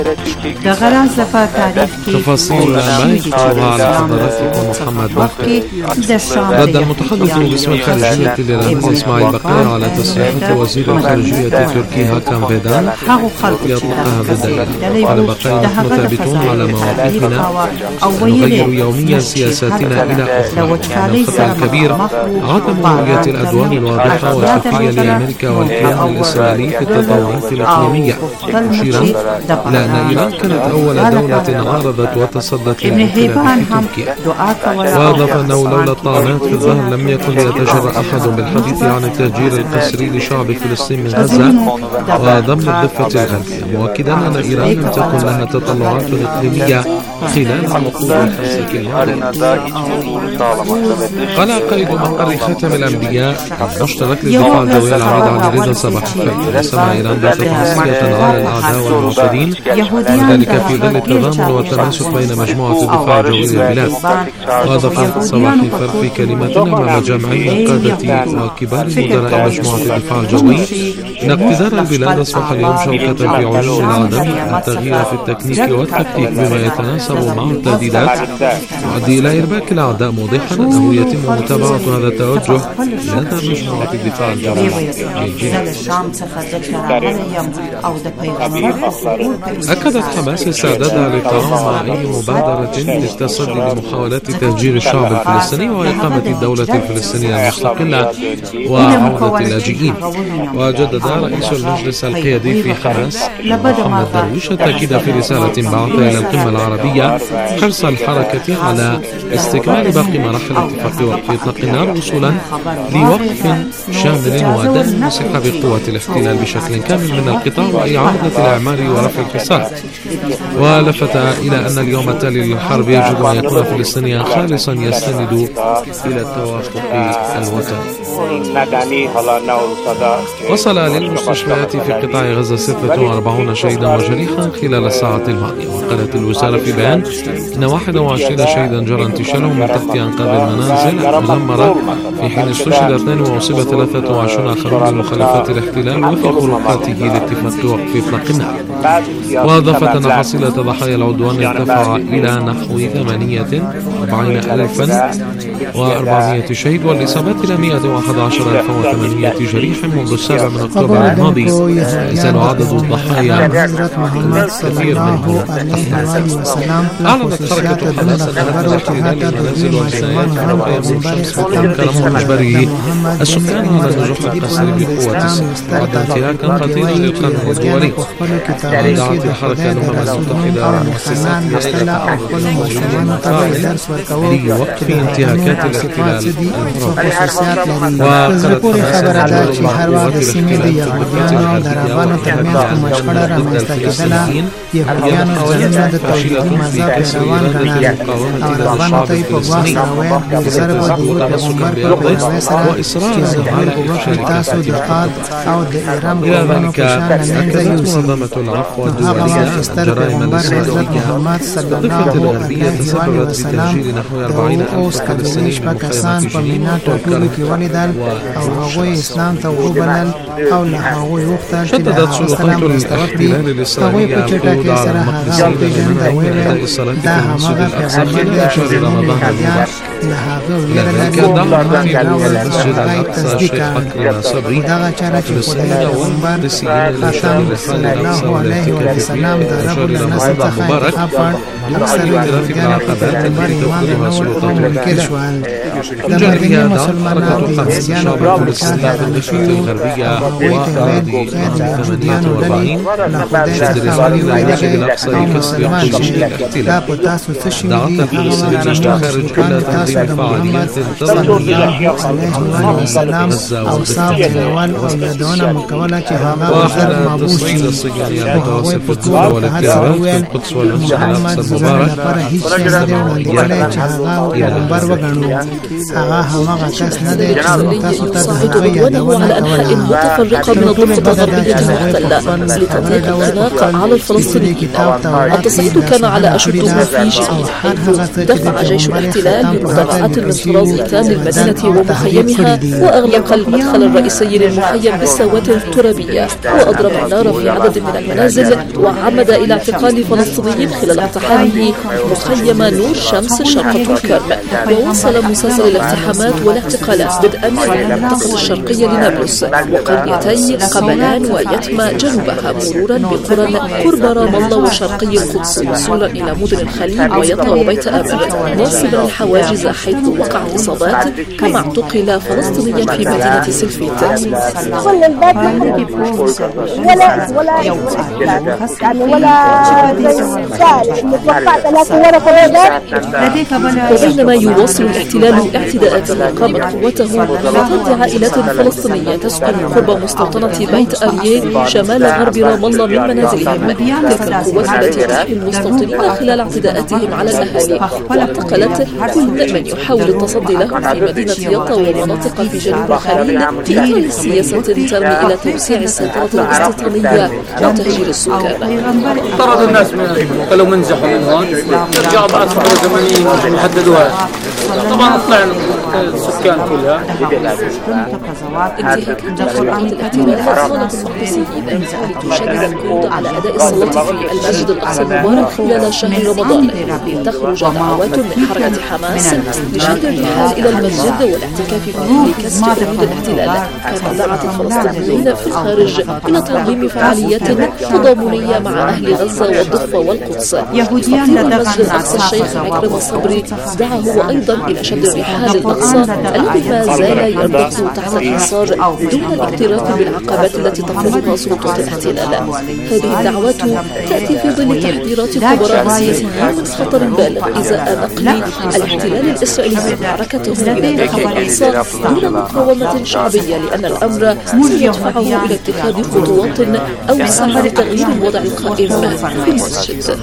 تفاصيل ما يخطرها على حضراتكم محمد باقر. رد المتحدث باسم الخارجية الإيرانية إسماعيل بقية على تصريحات وزير الخارجية التركي هاكان فيدان يطلقها ضد إيران. قال بقية: نحن ثابتون على مواقفنا، نغير يوميا سياساتنا إلى أخرى. الخطأ الكبير عدم رؤية الأدوار الواضحة والخفية لأمريكا والكيان الإسرائيلي في التطورات الإقليمية، مشيرا إلى أن إيران كانت أول دولة عارضت وتصدت للاحتلال في تركيا. وأضاف أنه لولا الطعنات في الظهر لم يكن ليتجرأ أحد بالحديث عن التهجير القسري لشعب فلسطين من غزة وضم الضفة الغربية، مؤكدا أن إيران لم تكن لها تطلعات إقليمية خلال العقود الخمسة الماضية. قال قائد مقر خاتم الأنبياء المشترك للدفاع الجوي العميد علي رضا صباح الخير: رسم إيران باتت حصرية على الأعداء والمعتدين، وذلك في ظل التضامن والتماسك بين مجموعة الدفاع الجوي للبلاد. وأضاف صباح الخير في كلمة أمام جمعية قادة وكبار مدراء مجموعة الدفاع الجوي إن اقتدار البلاد أصبح اليوم شوكة في عيون العالم. التغيير في التكنيك والتكتيك بما يتناسب مع التهديدات يؤدي إلى إرباك الأعداء، موضحا أنه يتم متابعة هذا التوجه لدى مجموعة الدفاع الجوي. أكدت حماس استعدادها للتعاون مع أي مبادرة للتصدي لمحاولات تهجير الشعب الفلسطيني وإقامة الدولة الفلسطينية المستقلة وعودة اللاجئين. وجدد رئيس المجلس القيادي في حماس محمد درويش التأكيد في رسالة بعثها إلى القمة العربية حرص الحركة على استكمال باقي مراحل اتفاق وقف إطلاق النار وصولا لوقف شامل وأداء المسح بقوة الاحتلال بشكل كامل من القطاع وإعادة الأعمال ورفع الخسائر. ولفت إلى أن اليوم التالي للحرب يجب أن يكون فلسطينيا خالصا يستند إلى التوافق الوطني. وصل للمستشفيات في قطاع غزة 46 شهيدا وجريحا خلال الساعات الماضية. وقالت الوزارة في بيان إن 21 شهيدا جرى انتشالهم من تحت أنقاض المنازل المدمرة، في حين استشهد 2 وأصيب 23 آخرون بمخالفات الاحتلال وفي خروقاته لاتفاق وقف إطلاق النار. وأضافت أن حصيلة ضحايا العدوان ارتفع إلى نحو 48,400 شهيد، والإصابات إلى 111,800 جريح منذ 7 أكتوبر الماضي. يزال عدد الضحايا كثير منهم. أعلنت حركة حماس أنها الاحتلال المنازل والجنايات حرب أيام الشمس بكرم وإجباره السكان على النزوح القسري بقوة السيف بعد انتهاكا خطيرا للقانون الدولي. ودعت الحركة الأمم المتحدة والمؤسسات لوقف انتهاكات الاحتلال العربي. وقالت حماس أن قوات الاحتلال في الضفة الغربية وحماية المجموعة ضد الفلسطينيين هي محاولات فاشلة في كسر إرادة المقاومة ضد الشعب الفلسطيني بسبب تمسكا بأرضه وإصرارا على إفشال التهديد. إلى ذلك أكدت منظمة العفو الدولية أن الجرائم الإسرائيلية في الضفة الغربية تسببت بتهجير نحو 40,000 فلسطيني من مخيمات جنين شددت سلطات الاحتلال الإسرائيلي القبض على المقدسين من أداء الصلاة في المسجد الأقصى خلال شهر رمضان المبارك. إلى ذلك دعا خطيب المسجد الأقصى الشيخ أكرم صبري الفلسطينيين والمقدسيين للشهر الحال الأقصى والاعتكاف فيه شهر رمضان المبارك والاعتراف بالعقبات التي تأخذها سلطات الاحتلال. من جانبها دعت حركة حماس الشعب الفلسطيني في الضفة الغربية وأراضي 48 شد رسالة إلى المسجد الأقصى لكسر قيود الاحتلال. دعت الفلسطينيين الخارج إلى تنظيم فعاليات تضامنية غزة والضفة. وحل تصعيد الصبيان المتواصل في الدول والاضطرابات في القدس والمسجد الأقصى المبارك وجد عمليات إلى يصعد عدوانه على أنحاء متفرقة من الضفة الغربية المحتلة لتضييق الخناق على الفلسطينيين. التصعيد كان على أشده في جنين، حيث دفع جيش الاحتلال بمدافعات من طراز تام للمدينة ومخيمها، وأغلق المدخل الرئيسي للمخيم بالسوات الترابية، وأضرب النار في عدد من المنازل وعمد إلى اعتقال فلسطينيين خلال اقتحامه مخيم نور شمس شرق طول كرم. وواصل مسلسل الاقتحامات والاعتقالات بدءا من المنطقة الشرقية لنابلس وقريتي قبلان ويتم جنوبها مرورا بقرى قرب رام الله وشرقي القدس وصولا إلى مدن الخليل ويطا وبيت آمر ناصبا الحواجز حيث وقعت إصابات كما اعتقل فلسطينيا في مدينة سلفيت. وبينما يواصل الاحتلال اعتداءاته قامت قوته بطرد عائلات فلسطينية تسكن قرب مستوطنة بيت أرييه شمال غرب رام الله من منازلهم. تلك القوات التي تحمي المستوطنين خلال اعتداءاتهم على الأهالي واعتقلت كل من يحاول التصدي لهم في مدينة يطا ومناطق في جنوب الخليل لإطلاق سياسة ترمي إلى توسيع السيطرة الاستيطانية وتهجير السكان. طرد الناس من قالوا منزحوا من هون رجعوا بعد فترة زمنية وحددوها. طبعا طلع السكان كلها. انتهاكات خطوات الاحتلال صالة المقدسيين لتشدد القيود على أداء الصلاة في المسجد الأقصى المبارك خلال شهر رمضان. تخرج دعوات من حركة حماس لشد الرحال إلى المسجد والاعتكاف فيه لكسر قيود الاحتلال. كما دعت الفلسطينيين في الخارج إلى تنظيم فعاليات تضامنية مع أهل غزة والضفة والقدس. خطيب المسجد الأقصى الشيخ عكرمة الصبري دعا هو أيضا إلى شد الرحال الأقصى الذي ما زال يربط تحت الحصار دون الاعتراف بالعقبات التي تفرضها سلطات الاحتلال. هذه الدعوات تأتي في ظل تحذيرات خبراء سياسيين من خطر بالغ إزاء نقل الاحتلال الإسرائيلي حركته إلى داخل الأقصى دون مقاومة شعبية، لأن الأمر سيدفعه إلى اتخاذ خطوات أوسع لتغيير الوضع القائم في المسجد.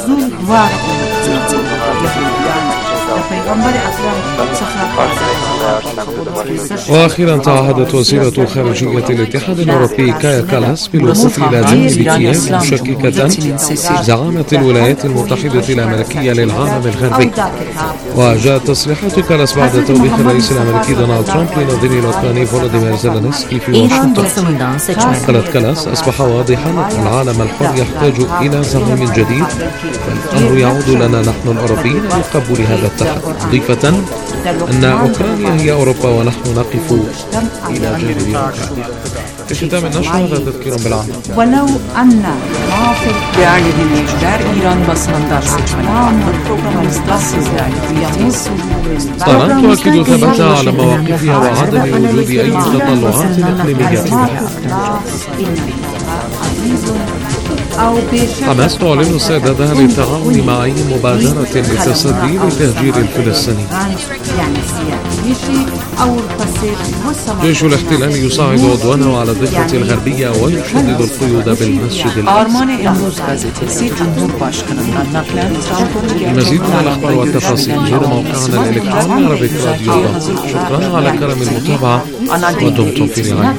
وأخيرا تعهدت وزيرة خارجية الاتحاد الأوروبي كايا كالاس بالوصول إلى جانب كييف مشككة زعامة الولايات المتحدة الأمريكية للعالم الغربي. وجاءت تصريحات كالاس بعد توبيخ الرئيس الأمريكي دونالد ترامب لنظيره الأوكراني فولوديمير زيلينسكي في واشنطن. قالت كالاس: أصبح واضحا أن العالم الحر يحتاج إلى زعيم جديد، فالأمر يعود لنا نحن الأوروبيين لقبول هذا التحدي، ضيفة أن أوكرانيا هي أوروبا ونحن نقف إلى جانب أوكرانيا. في ختام النشر هذا تذكير بالعهد. ولو أن değerli dinleyiciler, İran basınından seçmeler programımızda sizlerle طهران تؤكد ثباتها على مواقفها وعدم وجود أي تطلعات إقليمية بحال. حماس تعلن استعدادها للتعاون مع أي مبادرة للتصدي لتهجير الفلسطينيين. جيش الاحتلال يصعد عدوانه على الضفة الغربية ويشدد القيود بالمسجد الأقصى. المزيد من الأخبار والتفاصيل زوروا موقعنا الإلكتروني عربيك راديو دوت. شكرا على كرم المتابعة ودمتم في رعاية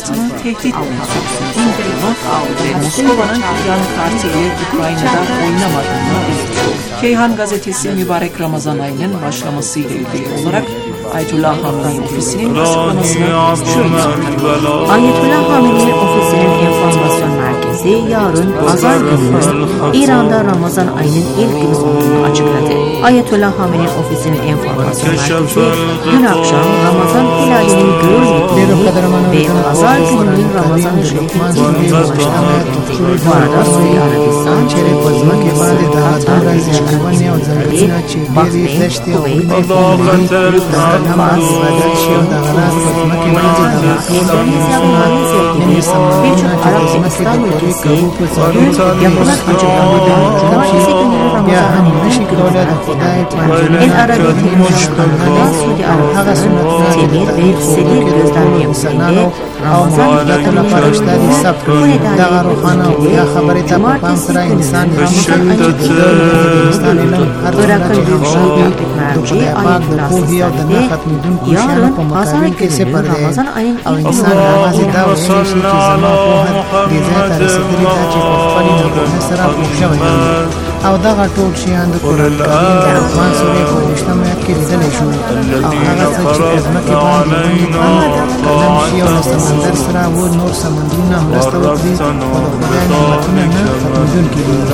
Keyhan gazetesi mübarek Ramazan ayının başlamasıyla ilgili olarak Ayetullah Hamenei ofisinin açıklamasını şöyle: Ayetullah Hamenei ofisinin enformasyon merkezi yarın Pazar günü İran'da Ramazan ayının ilk günü olduğunu açıkladı. Ayetullah Hamenei ofisinin enformasyon merkezi dün akşam Ramazan hilalinin görülmediğini ve Pazar gününün Ramazan ayının başlamayı bu arada Suudi Arabistan, Katar, birçok Arap ve İslam ülkesi yapılan açıklamada cumartesi günleri Ramazan El Arabi televizyonlarında Suudi Arabistan temir ve sedir gözlem yapımıyla Ramazan yakınının bu nedenle cumartesi günü Irak'ın büyük merci Ayetullah Sistani'de yarın Pazar günü Ramazan ayının ilk او دغه ټول شیان د قرآن کریم د افغان سورې په 28 کې لیدلی شو او هغه څه چې په ځمکې باندې کلم شي او له سمندر سره و نور سمندرونه مرسته وکړي او د خدای نعمتونه نه ختمېدونکي دي.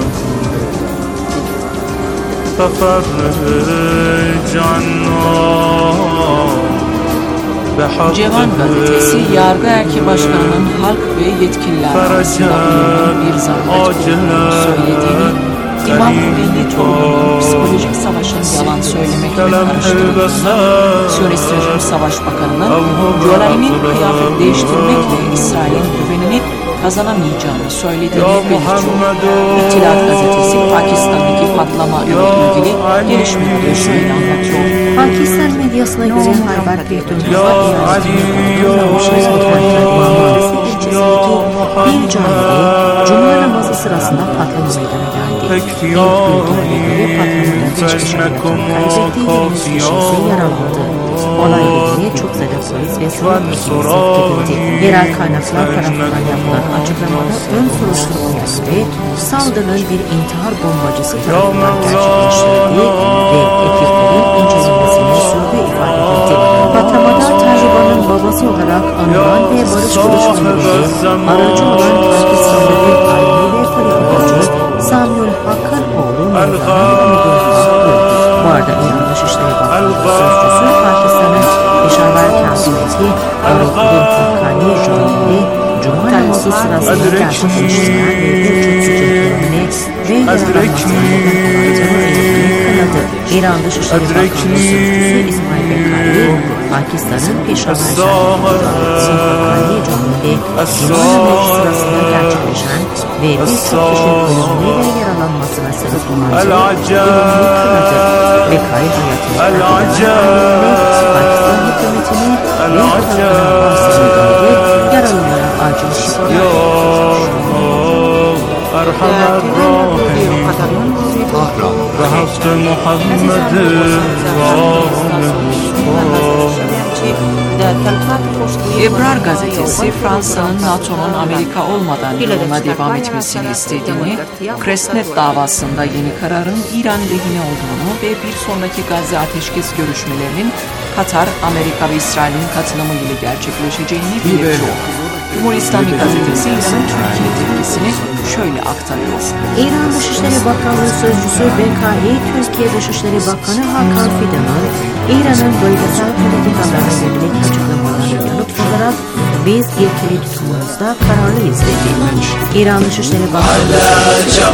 Cevan gazetesi yargı erki başkanının halk ve yetkililer arasında bulunan bir zahmet olduğunu söylediğini, İmam Hümeyni topluluğun psikolojik savaşın yalan söylemekle karıştırıldığını, Siyonist Rejim Savaş Bakanı'nın Joraim'in kıyafet değiştirmekle İsrail'in güvenini kazanamayacağını söylediğini belirtiyor. İttihat gazetesi Pakistan'daki patlama ile ilgili gelişmeleri şöyle anlatıyor. Pakistan medyasına göre haber verdiğinde bir camiye Cuma namazı sırasında patlama meydana geldi. İlk bilgilerine göre patlamada 5 kişi kaybettiği 23 kişi yaralandı. Olayla ilgili çok sayıda polis ve sivil ekibine sevk edildi. Yerel kaynaklar tarafından yapılan açıklamada ön soruşturmaya göre saldırının bir intihar bombacısı tarafından gerçekleştirildiği ve ekiplerin incelemesini sürdüğü ifade edildi. Patlamada Taliban'ın babası olarak anılan ve barış buluşmalarında aracı olan Pakistanlı bir alimi ve politikacı Samuel Haqq'ın oğlu Mevlana öldürüldü. Bu arada İran Dışişleri Bakanlığı sözcüsü Pakistan'ın Peshawar kentindeki Darul-Uloom Haqqani Camii'nde Cuma namazı sırasında gerçekleştirilen ve birçok suçlularını ve yaralanmasına neden olacağını kınadı. İran Dışişleri Bakanlığı sözcüsü İsmail Bekari, Pakistan'ın Peshawar kentindeki Haqqani Camii'nde Cuma namazı sırasında gerçekleşen ve birçok kişinin ölümüne ve yaralanmasına sebep olan durumunu kınadı. Bekari hayatını Pakistan hükümetini ve halkına bahsedildi. Yaralılara acil şifalar Ebrar gazetesi Fransa'nın NATO'nun Amerika olmadan yoluna devam etmesini istediğini, Kresnet davasında yeni kararın İran lehine olduğunu ve bir sonraki Gazze ateşkes görüşmelerinin Katar, Amerika ve İsrail'in katılımı ile gerçekleşeceğini belirtiyor. Cumhur İslami gazetesi İran'ın Türkiye tepkisini şöyle aktarıyor. İran Dışişleri Bakanlığı Sözcüsü Bekari, Türkiye Dışişleri Bakanı Hakan Fidan'ın İran'ın bölgesel politikalarına yönelik açıklamalarına yanıt olarak biz ilkeli tutumumuzda kararlıyız dedi. İran Dışişleri Bakanlığı Sözcüsü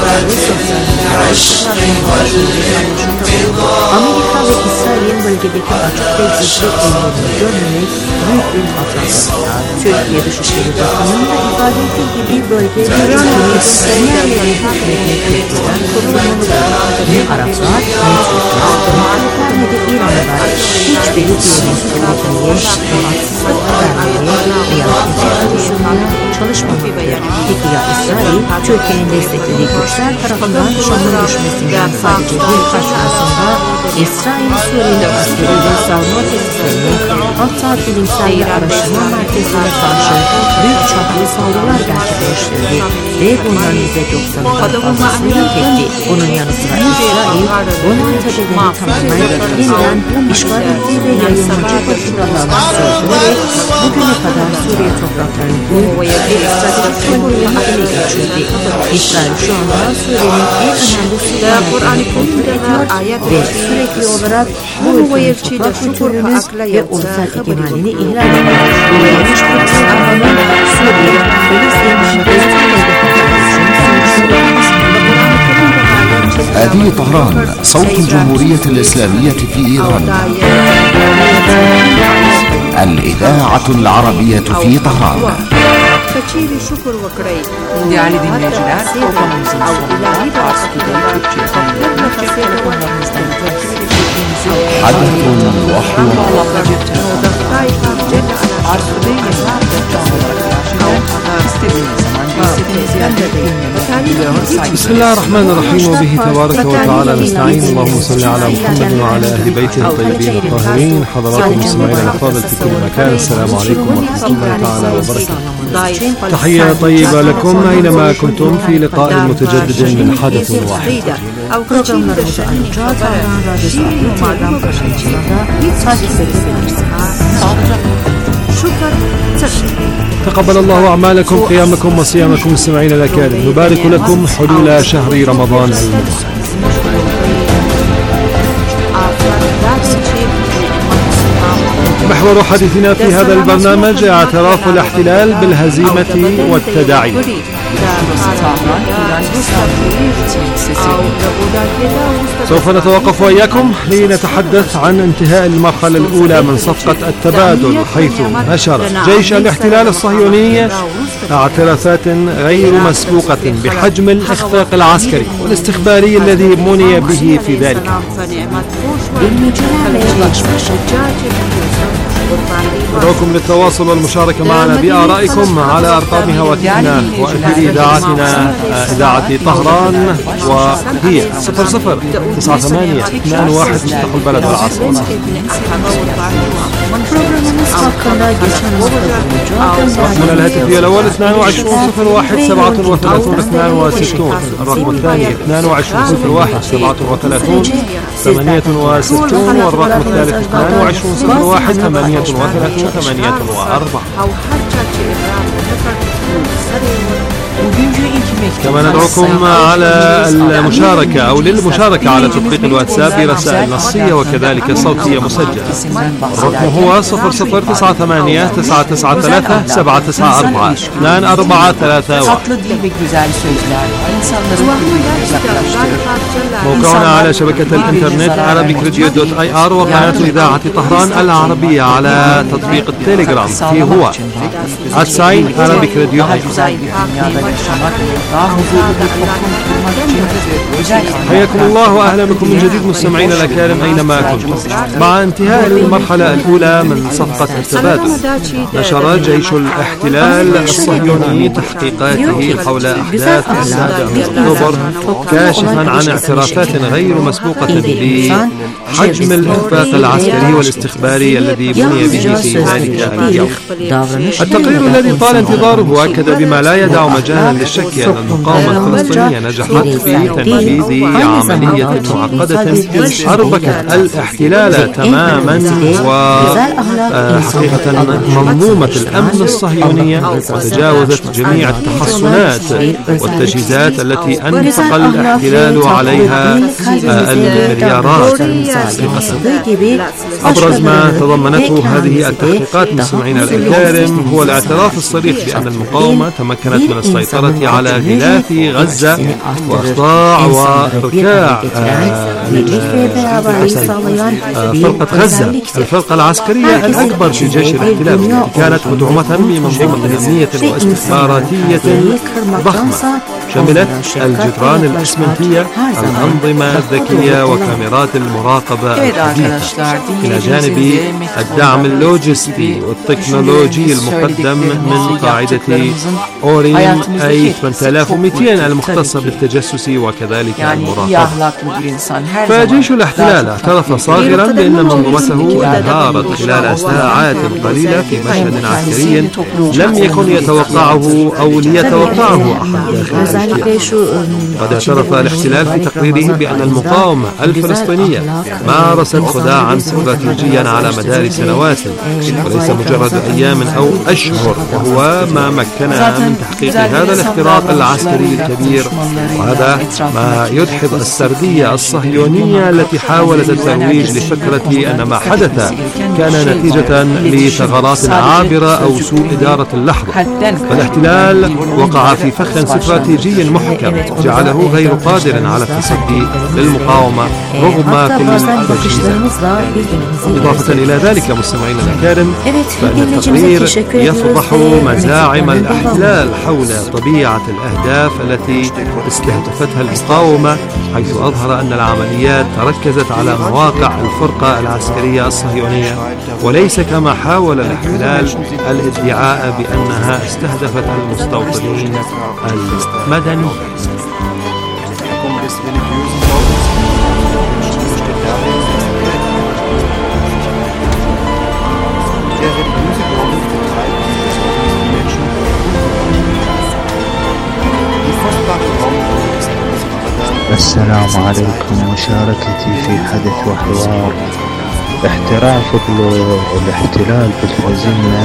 Amerika ve İsrail'in bölgedeki açık ve gizli eylemini görmemek büyük bir hatadır. Türkiye Dışişleri Bakanı'nın da ifade ettiği gibi bölgede İsrail'in hükümetlerden kurulmalıdır. Ne Araplar, ne Türkler, Demokratlar ne de İranlılar hiçbiri diğerinin devletliğe, rahatsızlık vermeye veya kurulmaya çalışmamalıdır. Peki ya İsrail, Türkiye'nin desteklediği güçler tarafından Şam'ın düşmesinden sadece birkaç gün sonra İsrail, Suriye'de askeri ve savunma tesislerini hatta bilimsel ve araştırma merkezlerine karşı büyük çaplı saldırılar gerçekleştirdi ve bunların %90'ından fazlasını yok etti. Bunun yanı sıra İsrail, Golan Tepelerini tamamen yeniden işgal etti ve yayılmacı politikalarını sürdürerek bugüne kadar Suriye topraklarını ve stratejik konumlarını ele geçirdi. İsrail şu anda Suriye'nin en önemli silahlarını kontrol ediyor ve sürekli olarak bu ülkenin toprak kültürünü ve ulusal egemenliğini ihlal ediyor. Dolayısıyla Suriye, Filistin ve هذه طهران صوت الجمهورية الإسلامية في إيران الإذاعة العربية في طهران. Değerli dinleyiciler, programımızın sonunda Fars Türkçe telefonlarımızdan takip edebildiğinizi Allah'la cep telefonlarından Arzu Bey ve canlı olarak istediğiniz zaman بسم الله الرحمن الرحيم، وبه تبارك وتعالى نستعين. اللهم صل على محمد وعلى أهل بيته الطيبين الطاهرين. حضراتكم مستمعينا الأفاضل في كل مكان، السلام عليكم ورحمة الله تعالى وبركاته. تحية طيبة لكم أينما كنتم في لقاء متجدد من حدث واحد. تقبل الله أعمالكم، قيامكم وصيامكم مستمعين الأكارم. نبارك لكم حلول شهر رمضان المبارك. محور حديثنا في هذا البرنامج اعتراف الاحتلال بالهزيمة والتداعي. سوف نتوقف وإياكم لنتحدث عن انتهاء المرحلة الأولى من صفقة التبادل، حيث نشر جيش الاحتلال الصهيوني اعترافات غير مسبوقة بحجم الإخفاق العسكري والاستخباري الذي مني به في ذلك. ندعوكم للتواصل والمشاركة معنا بآرائكم على أرقام هواتفنا وأثير إذاعتنا، إذاعة طهران، وهي 009821 مشتق البلد والعاصمة. رقمنا الهاتفي الأول 2201373262. الرقم الثاني 2201373268. والرقم الثالث 22013838. كما ندعوكم على المشاركة أو للمشاركة على تطبيق الواتساب برسائل نصية وكذلك صوتية مسجلة. الرقم هو 0098-993-793. موقعنا على شبكة الإنترنت arabicradio.ir، وقناة إذاعة طهران العربية على تطبيق التليجرام فيه هو @arabicradio. حياكم الله وأهلا بكم من جديد مستمعين الأكارم أينما كنتم. مع انتهاء المرحلة الأولى من صفقة التبادل، نشر جيش الاحتلال الصهيوني تحقيقاته حول أحداث 7 أكتوبر، كاشفا عن اعترافات غير مسبوقة بحجم الإخفاق العسكري والاستخباري الذي بني به في ذلك اليوم. التقرير الذي طال انتظاره أكد بما لا يدع مجالا للشك أن المقاومة الفلسطينية نجحت في تنفيذ عملية معقدة أربكت الاحتلال تماما، وحقيقة منظومة الأمن الصهيونية تجاوزت جميع التحصنات والتجهيزات التي أنفق الاحتلال عليها المليارات. أبرز ما تضمنته هذه التحقيقات مستمعينا الكرام هو الاعتراف الصريح بأن المقاومة تمكنت من السيطرة على غلاف غزة وإخضاع وركاع فرقة غزة، الفرقة العسكرية الأكبر في جيش الاحتلال، كانت مدعومة بمنظومة أمنية واستخباراتية ضخمة شملت الجدران الإسمنتية، الأنظمة الذكية، وكاميرات المراقبة الحديثة، إلى جانب الدعم اللوجستي والتكنولوجي المقدم من قاعدة أوريم أي 8200 المختصة بالتجسس وكذلك المراقبة. فجيش الاحتلال اعترف صاغرا بأن منظومته انهارت خلال ساعات قليلة في مشهد عسكري لم يكن يتوقعه أو ليتوقعه أحد داخل الجيش. قد اعترف الاحتلال في تقريره بأن المقاومة الفلسطينية مارست خداعا استراتيجيا على مدار سنوات وليس مجرد أيام أو أشهر، وهو ما مكنها من تحقيق هذا الاختراق العسكري الكبير. وهذا ما يدحض السردية الصهيونية التي حاولت الترويج لفكرة أن ما حدث كان نتيجة لثغرات عابرة أو سوء إدارة اللحظة. فالاحتلال وقع في فخ استراتيجي محكم جعله غير قادر على التصدي للمقاومة رغم كل التجهيزات. إضافة إلى ذلك مستمعينا الأكارم، فإن التقرير يفضح مزاعم الاحتلال حول طبيعة الأهداف الأهداف التي استهدفتها المقاومة، حيث أظهر أن العمليات تركزت على مواقع الفرقة العسكرية الصهيونية، وليس كما حاول الاحتلال الادعاء بأنها استهدفت المستوطنين المدنيين. السلام عليكم. مشاركتي في حدث وحوار احتراف الاحتلال بالهزيمة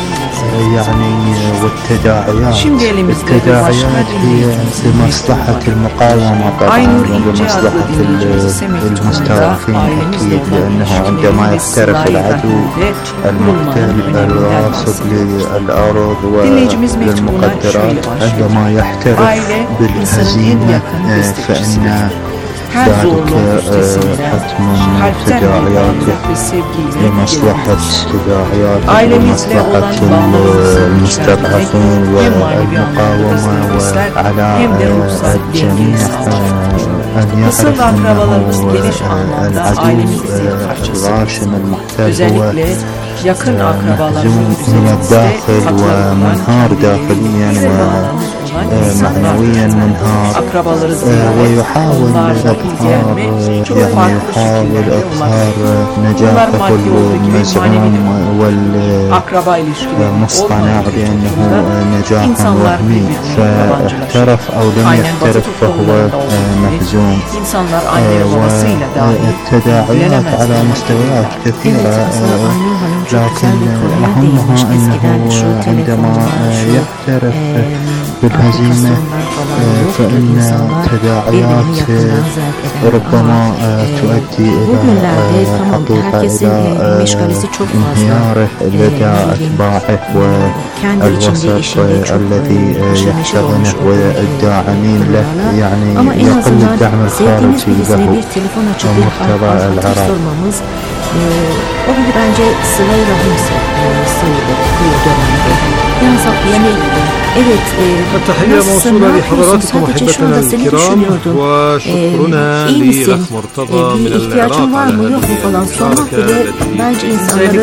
والتداعيات هي لمصلحة المقاومة طبعا ولمصلحة المستضعفين أكيد، لأنه عندما يحترف العدو المحتل الغاصب للأرض وللمقدرات، عندما يحترف بالهزيمة فإن ذلك حتم تداعياته لمصلحة لمصلحة المستضعفين والمقاومة، وعلى الجميع أن يعرف أنه العدو الغاشم المحتل هو مهزوم من الداخل ومنهار داخليا ومعنويا منهار، ويحاول إظهار نجاحه المزعوم والمصطنع بأنه نجاح وهمي، فاحترف أو لم يحترف فهو مهزوم. والتداعيات على مستويات كثيرة، لكن أهمها أنه عندما يحترف بالهزيمة فإن تداعيات ربما تؤدي إلى انهياره لدى أتباعه والوسط الذي يحتضنه والداعمين له، يقل الدعم الخارجي له ومقتضى العراق. التحية موصولة لحضراتكم أحبتنا الكرام، وشكرنا لأخ مرتضى من العراق على هذه المشاركة التي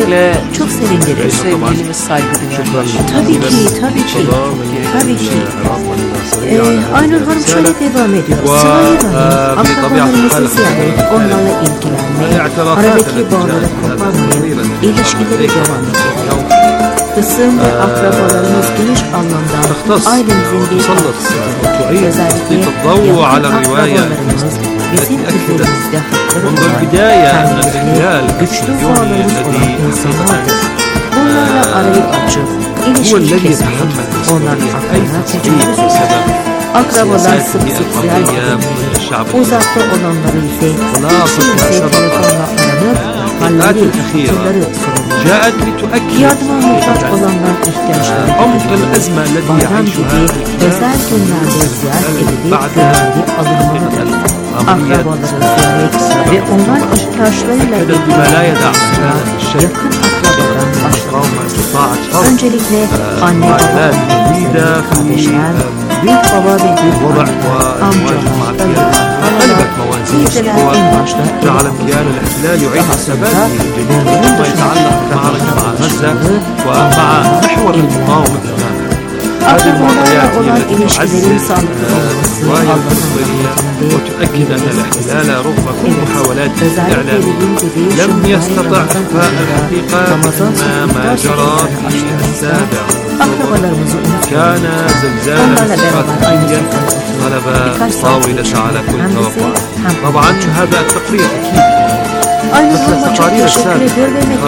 Aynur Hanım şöyle devam ediyor. Sırayla akrabalarımızın onlarla ilgilenmeye, aradaki bağları koparmaya, ilişkileri devam ediyor. Kısım ve akrabalarımız geniş anlamda ailemizin bir parçasıdır. Özellikle akrabalarımız bizim üzerimizde hakları güçlü bağları olan insanlardır. Onlarla arayı açıp ilişki kesmeyin, onların hakkına tecavüz eder. Akrabalar sık sık ziyaret edilir. Uzakta olanları ise hiç telefonla aranıp halleri, hatırları sorulur. Yardıma muhtaç olanlar ihtiyaçları bayram gibi özel günlerde ziyaret edilip görevli alınmalıdır. Akrabaları ziyaret ve onlar ihtiyaçlarıyla ilgili yakın akrabadan başlamak. Öncelikle anne baba, kardeşler, büyük baba ve büyük anne, amcalar, dayılar, teyzeler en başta جعل كيان الاحتلال يعيد الثبات فيما يتعلق بالمعركة مع غزة ومع محور المقاومة كمان. هذه المعطيات هي التي تعزز الرواية الفلسطينية وتؤكد أن الاحتلال رغم كل محاولاته الإعلام لم يستطع إخفاء الحقيقة ما جرى في 7 أكتوبر. كان زلزالا استراتيجيا غلب طاولة على كل توقع. طبعا هذا التقرير أكيد مثل التقارير السابقة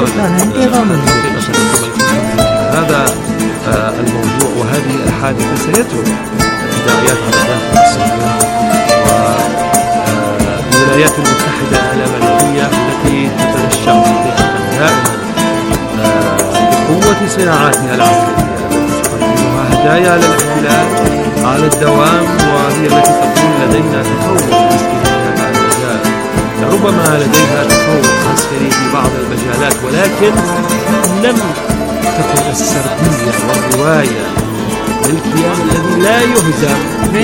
هذا الموضوع وهذه الحادثة سيترك تداعيات على داخل الصهيونية والولايات المتحدة الأمريكية التي تتنشأ حقيقة دائما بقوة صناعاتها العسكرية تقدمها هدايا للاحتلال على الدوام، وهي التي تقول لدينا تفوق عسكري في هذا المجال. ربما لديها تفوق عسكري في بعض المجالات، ولكن لم تكن السردية والرواية للكيان الذي لا يهزم.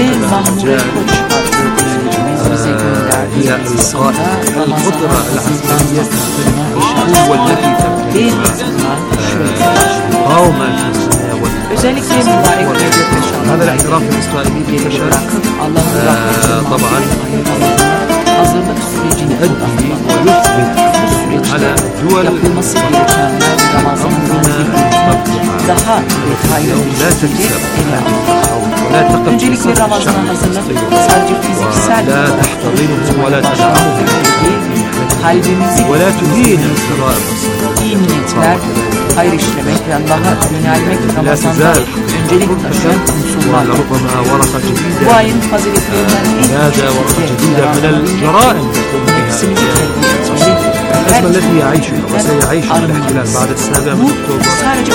هي القدرة العسكرية القوة التي تمتلكها المقاومة هذا الاعتراف الإسرائيلي بالفشل طبعا يؤدي ويثبت على الدول لا تكسب ولا تقف بصف الشعب ولا تحتضنه ولا تدعمه ولا تهين الجرائم hayır işlemek ve Allah'a yönelmek Ramazan'da öncelik taşıyan unsurlardır. Bu ayın faziletlerinden en nefsimizi الأزمة التي يعيشها وسيعيش الاحتلال بعد السابع من أكتوبر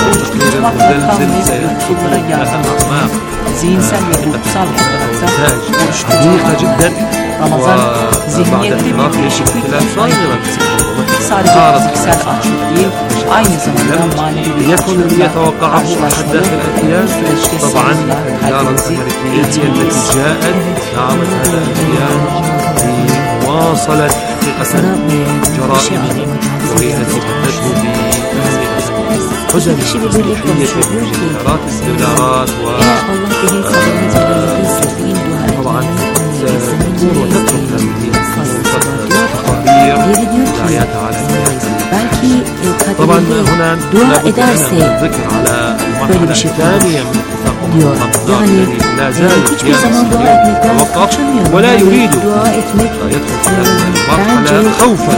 zihinsel ve ruhsal olarak عميقة جدا Ramazan zihniyette bir değişiklik sadece fiziksel açlık değil, aynı zamanda manevi bir açlıkla karşılaşmalı süreçte seninle kalbimizi eğitimliyiz. مواصلة حقيقة جرائم وهي التي تدخل بحزن مليارات الدولارات طبعا تكون وتترك هذه التقارير دعاياتها على طبعا هنا ذكر على المرحلة الثانية من اتفاق المخططات الذي لا زال يتوقف ولا يريد يدخل في هذه المرحلة خوفا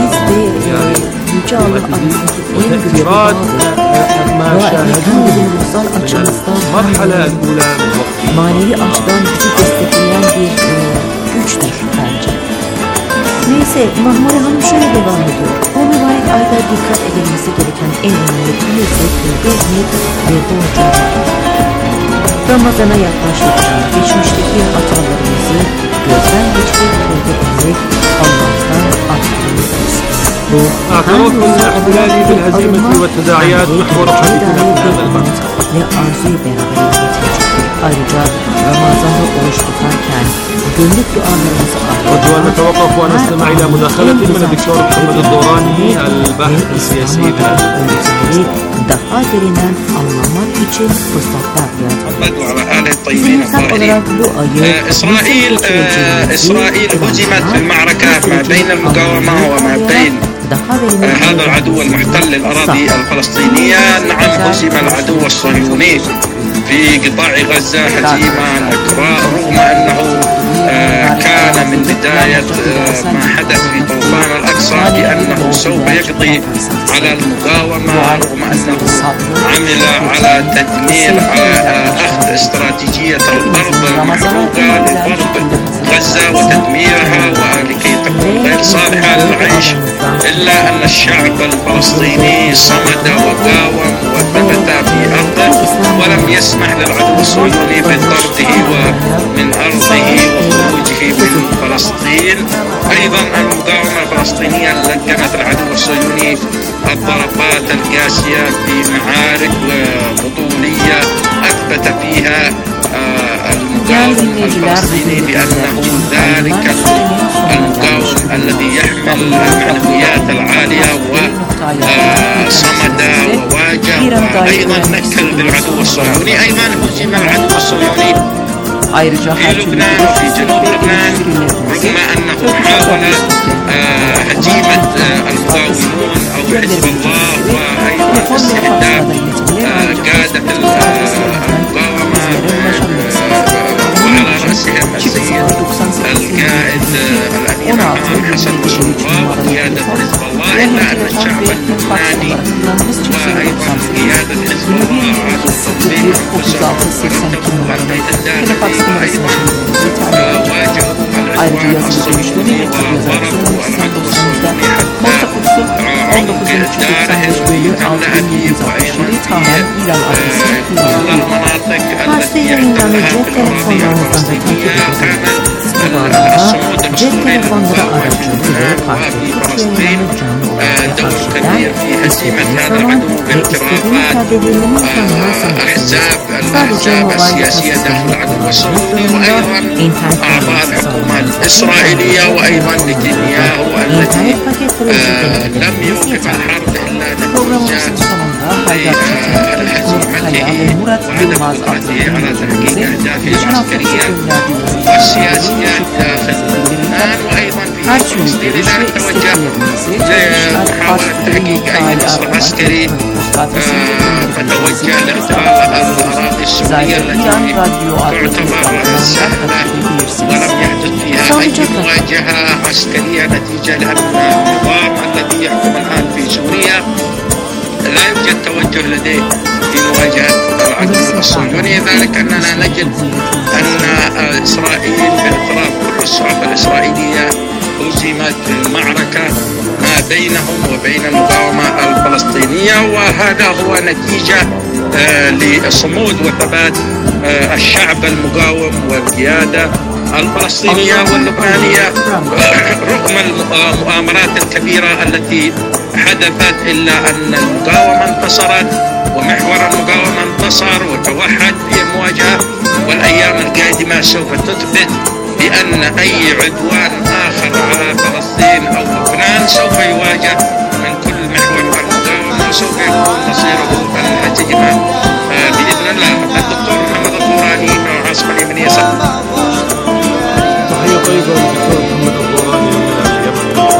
وتأثيرات ما شاهدوه من المرحلة الأولى manevi açıdan bizi destekleyen bir güçtür bence. Neyse, Mahmure Hanım şöyle devam ediyor. Bu mübarek ayda dikkat edilmesi gereken en önemli kıyısı kıymet ve borcu. Ramazana yaklaştıkça geçmişteki hatalarımızı gözden geçirip tövbe ederek Allah'tan affedilmeliyiz. Bu اعتراف الاحتلال بالهزيمة والتداعيات نحو رحلتنا من هذا البحث. Ve arzu-i beraberiyet. Ayrıca Ramazan'da oruç tutarken gönlük dualarımızı أود أن نتوقف ونستمع إلى مداخلة من الدكتور محمد الدوراني الباحث السياسي daha derinden anlamak için fırsatlar yaratır. إسرائيل هزمت في المعركة ما بين المقاومة وما بين هذا العدو المحتل الأراضي الفلسطينية. نعم، هزم العدو الصهيوني في قطاع غزة هزيمة نكراء، رغم أنه كان من بداية ما حدث في طوفان الأقصى بأنه سوف يقضي على المقاومة، رغم أنه عمل على تدمير أخذ استراتيجية الأرض المحروقة لضرب غزة وتدميرها ولكي تكون غير صالحة للعيش، إلا أن الشعب الفلسطيني صمد وقاوم وثبت في أرضه ولم يسمح للعدو الصهيوني بطرده ومن أرضه وخروجه من فلسطين. أيضا المقاومة الفلسطينية لجمت العدو الصهيوني الضربات القاسية في معارك بطولية أثبت فيها المقاوم الفلسطيني بأنه ذلك المقاوم الذي يحمل المعنويات العالية وصمد وواجه وأيضا نكل بالعدو الصهيوني. أيضا هزم العدو الصهيوني في لبنان وفي جنوب لبنان، رغم أنه حاول هزيمة المقاومون أو حزب الله وأيضا استهداف قادة المقاومة وعلى رأسهم السيد القائد الأمير عبد حسن نصر وقيادة حزب الله، إلا أن الشعب اللبناني وأيضا قيادة حزب الله عادوا تطبيق أنفسهم ونتبوا الميدان الداخلي وأيضا واجهوا العدوان الصهيوني وضربوا العدو الصهيوني حتى دارهم في تملأته وأيضا كل المناطق التي يحتلها في الأراضي الفلسطينية كانت الصمود الأسطوري للمقاومة في لبنان وفي فلسطين دور كبير في هزيمة هذا العدو باختراقات الأحزاب السياسية داخل العدو الصهيوني وأيضا أعضاء الحكومة الإسرائيلية وأيضا نتنياهو الذي لم يوقف الحرب إلا نتيجة هزيمته وعدم قدرته على تحقيق أهدافه العسكرية والسياسية داخل لبنان وأيضا في فلسطين. لذلك توجه لمحاولة تحقيق أي نصر عسكري فتوجه لاحتلال الأراضي السورية التي تعتبر سهلة ولم يحدث فيها أي مواجهة عسكرية نتيجة لأن النظام الذي يحكم الآن في سوريا لا يوجد توجه لديه في مواجهة العدو الصهيوني. ذلك أننا نجد أن إسرائيل باعتراف كل الصحف الإسرائيلية هزمت المعركة ما بينهم وبين المقاومة الفلسطينية، وهذا هو نتيجة لصمود وثبات الشعب المقاوم والقيادة الفلسطينية واللبنانية رغم المؤامرات الكبيرة التي حدثت، إلا أن المقاومة انتصرت ومحور المقاومة انتصر وتوحد في المواجهة، والأيام القادمة سوف تثبت بأن أي عدوان آخر على فلسطين أو لبنان سوف يواجه من كل محور المقاومة وسوف يكون مصيره الهزيمة بإذن الله. الدكتور محمد الضوراني من عاصمة اليمنية. تحية طيبة للدكتور محمد الضوراني من اليمن.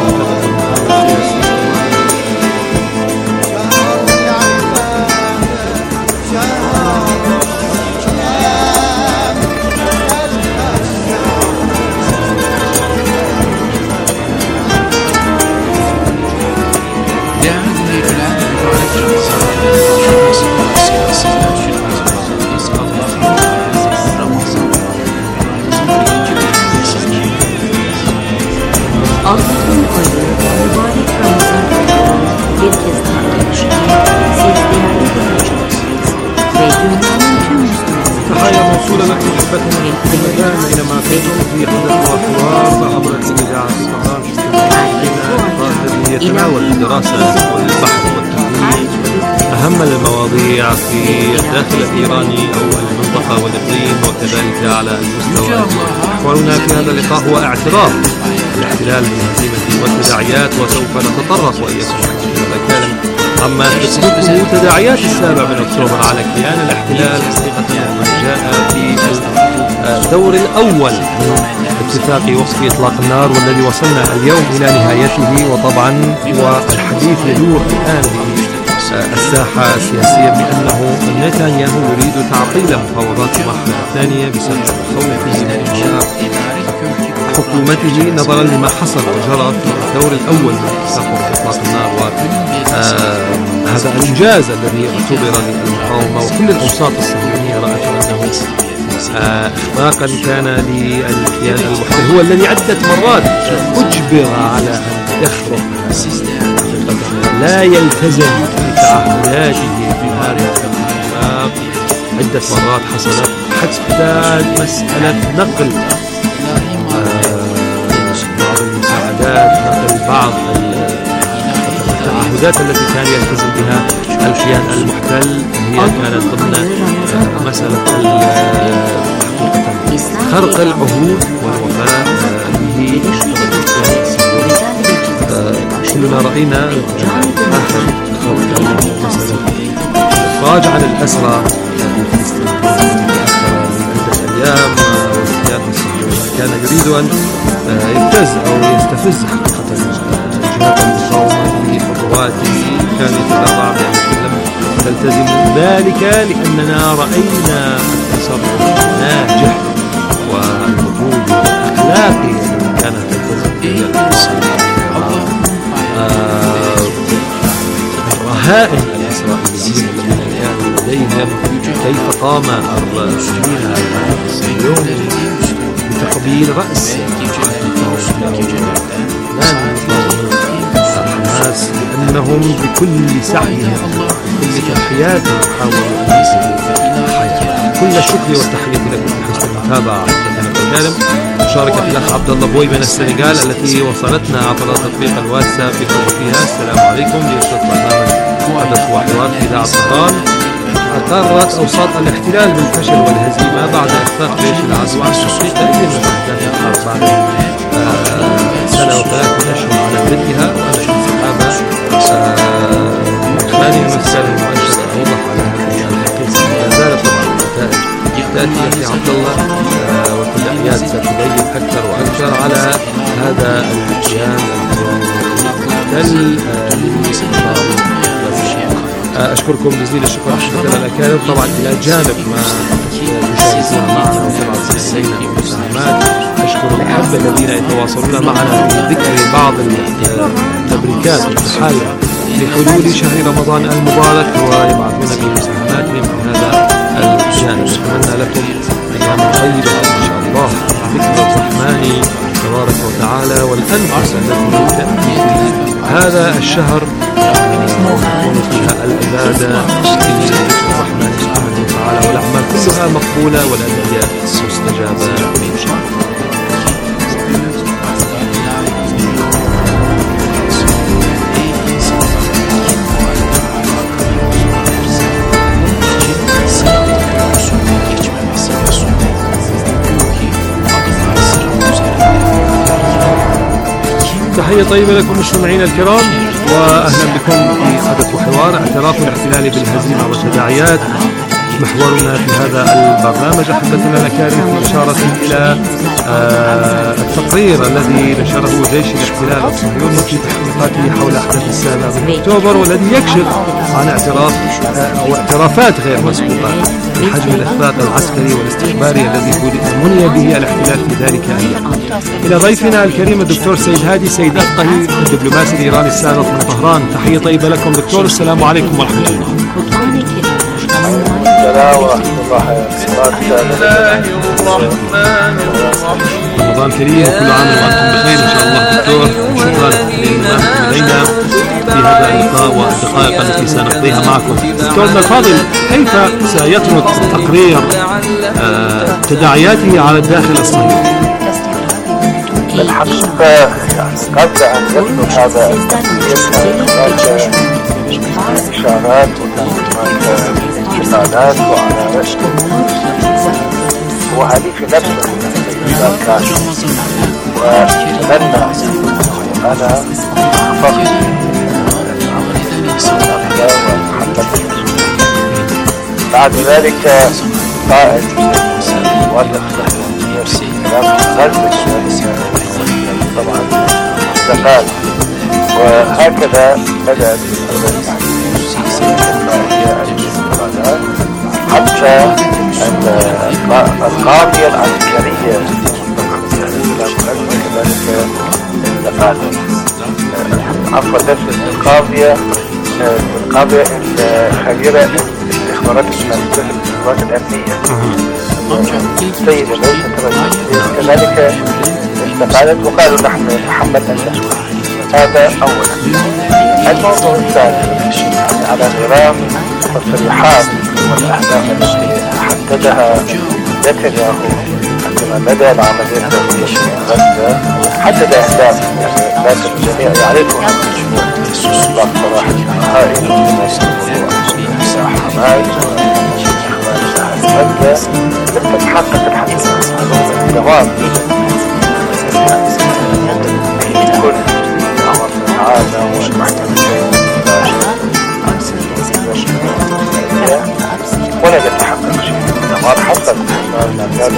تحية موصولة لكم إخوتنا المستمعين أينما كنتم في حدث وحوار عبر الإذاعة في قناة الذي يتناول الدراسة والبحث والتحليل أهم المواضيع في الداخل الإيراني أو المنطقة والإقليم وكذلك على المستوى. حوارنا في هذا اللقاء هو اعتراف الاحتلال بالهزيمة والتداعيات، وسوف نتطرق وإياكم نتكلم عما تسبقه تداعيات السابع من أكتوبر على كيان الاحتلال حقيقة ما جاء في الدور الأول من اتفاق وصف إطلاق النار والذي وصلنا اليوم إلى نهايته. وطبعا والحديث يدور الآن الساحة السياسية بأنه نتنياهو يريد تعطيل مفاوضات المرحلة الثانية بسبب خوفه من إنشاء حكومته نظرا لما حصل وجرى في الدور الأول من اتفاق إطلاق النار وهذا الإنجاز الذي اعتبر للمقاومة وكل الأوساط الصهيونية رأت أنه إخفاقا كان للكيان المحتل هو الذي عدة مرات أجبر على أن يخرج لا يلتزم بتعهداته في هذا الاتفاق. عدة مرات حصلت حتى مسألة نقل بعض المساعدات، نقل بعض التعهدات التي كان يلتزم بها الكيان المحتل هي كانت ضمن مسألة خرق العهود والوفاء به. كلنا رأينا آخر مسألة إخراج عن الأسرى الفلسطينيين عدة أيام، والكيان الصهيوني كان يريد أن يبتز أو يستفز حقيقة جهات المقاومة بخطواته، كان يتذرع بأنكم لم تلتزموا ذلك لأننا رأينا التصرف الناجح والنضوج الأخلاقي الذي كانت تلتزم به الصهيونية. الرهائن الإسرائيليين الذين كانوا لديهم كيف قام الرئيسين الصهيوني بتقبيل رأس حماس لأنهم بكل سعيهم بكل تضحياتهم حاولوا أن يصلوا. كل الشكر والتحية لكم حسن المتابعة. الأكارم. مشاركة الأخ عبد الله بوي من السنغال التي وصلتنا عبر تطبيق الواتساب يقول فيها: السلام عليكم، ليصل برنامج حدث وحوار في إذاعة طهران. قررت أوساط الاحتلال بالفشل والهزيمة بعد إخفاق جيش العدو عن تحقيق أي مستهدفات الحرب بعد سنة و3 أشهر على بدءها، وأن الانسحاب الإخواني المسار المؤشر أوضح على هذه الحقيقة. ما زالت طبعا النتائج تأتي يا عبد الله، والتداعيات ستبين أكثر وأكثر على هذا الكيان أشكركم جزيل الشكر أحمد الأكارم. طبعا إلى جانب ما يشاركون معنا وتبعثون إلينا المساهمات، أشكر الأحبة الذين يتواصلون معنا في ذكر بعض التبريكات والتحايا لحلول شهر رمضان المبارك ويبعثون بمساهماتهم في هذا الجانب. نتمنى لكم أيام طيبة إن شاء الله، ذكر الرحمن تبارك وتعالى والأنفس التي تأتي في هذا الشهر وتكون فيها العبادة في الرحمن سبحانه وتعالى، والأعمال كلها مقبولة والأدعية مستجابة إن شاء الله. تحية طيبة لكم مستمعينا الكرام، وأهلا بكم في حدث وحوار. اعتراف الاحتلال بالهزيمة والتداعيات محورنا في هذا البرنامج أحبتنا الأكارم، في إشارة إلى التقرير الذي نشره جيش الاحتلال الصهيوني في تحقيقاته حول أحداث 7 أكتوبر، والذي يكشف عن اعترافات غير مسبوقة بحجم الإخفاق العسكري والاستخباري الذي مني به الاحتلال في ذلك اليوم. إلى ضيفنا الكريم الدكتور سيد هادي سيد القهي، الدبلوماسي الإيراني السابق من طهران. تحية طيبة لكم دكتور، السلام عليكم ورحمة الله. السلام ورحمة الله وبركاته. رمضان كريم وكل عام وأنتم بخير إن شاء الله دكتور. شكرا للمداخلة إلينا في هذا اللقاء والدقائق التي سنقضيها معكم. دكتورنا الفاضل، كيف سيترك التقرير تداعياته على الداخل الصهيوني؟ بالحقيقة يعني قبل أن يترك هذا التقرير كان هناك إشارات وكان اتصالات وعلى رشد، وهذه في نفسه كان وأتمنى أنا أخفض بعد ذلك قائد مؤلف غزة طبعا استقال، وهكذا بدأت حتى القاضية العسكرية كذلك استقالت. عفوا القاضية الخبيرة الاستخبارات الأمنية السيدة ليست رئيسة كذلك استقالت، وقالوا نحن نتحمل المسؤولية. هذا أولا. الموضوع الثاني على غرام التصريحات والأهداف التي حددها نتنياهو عندما بدأ العملية الدولية في غزة. حدد أهداف يعني لكن الجميع يعرفون الله صراحة هائل حماس غزة لم تتحقق الحقيقة الجواب كل أمر العالم والمحكمة ولا يتحقق شيء. الأمر حصل ما زال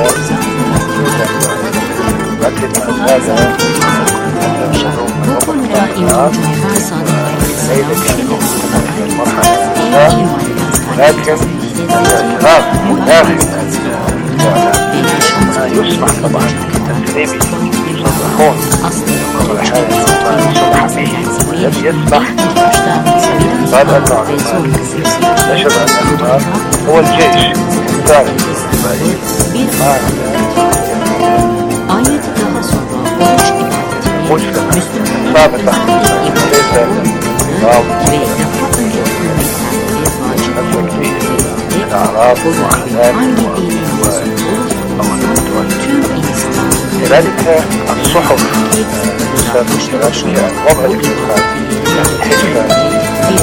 لكن ما زال لكن الاعتراف داخل يسمح طبعا بالتسريب يصرحون كل حاجة صلح به الذي يسمح بعد أنه نشر الأخبار هو الجيش الثاني مجتمع صعب تحت الأعراض والأحداث أو الدول. لذلك الصحف ستشارك وضع الإنسان الحكمة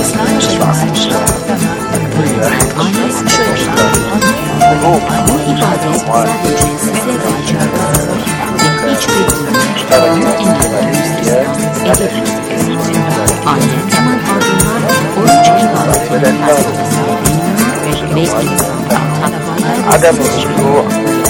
عدم الرجوع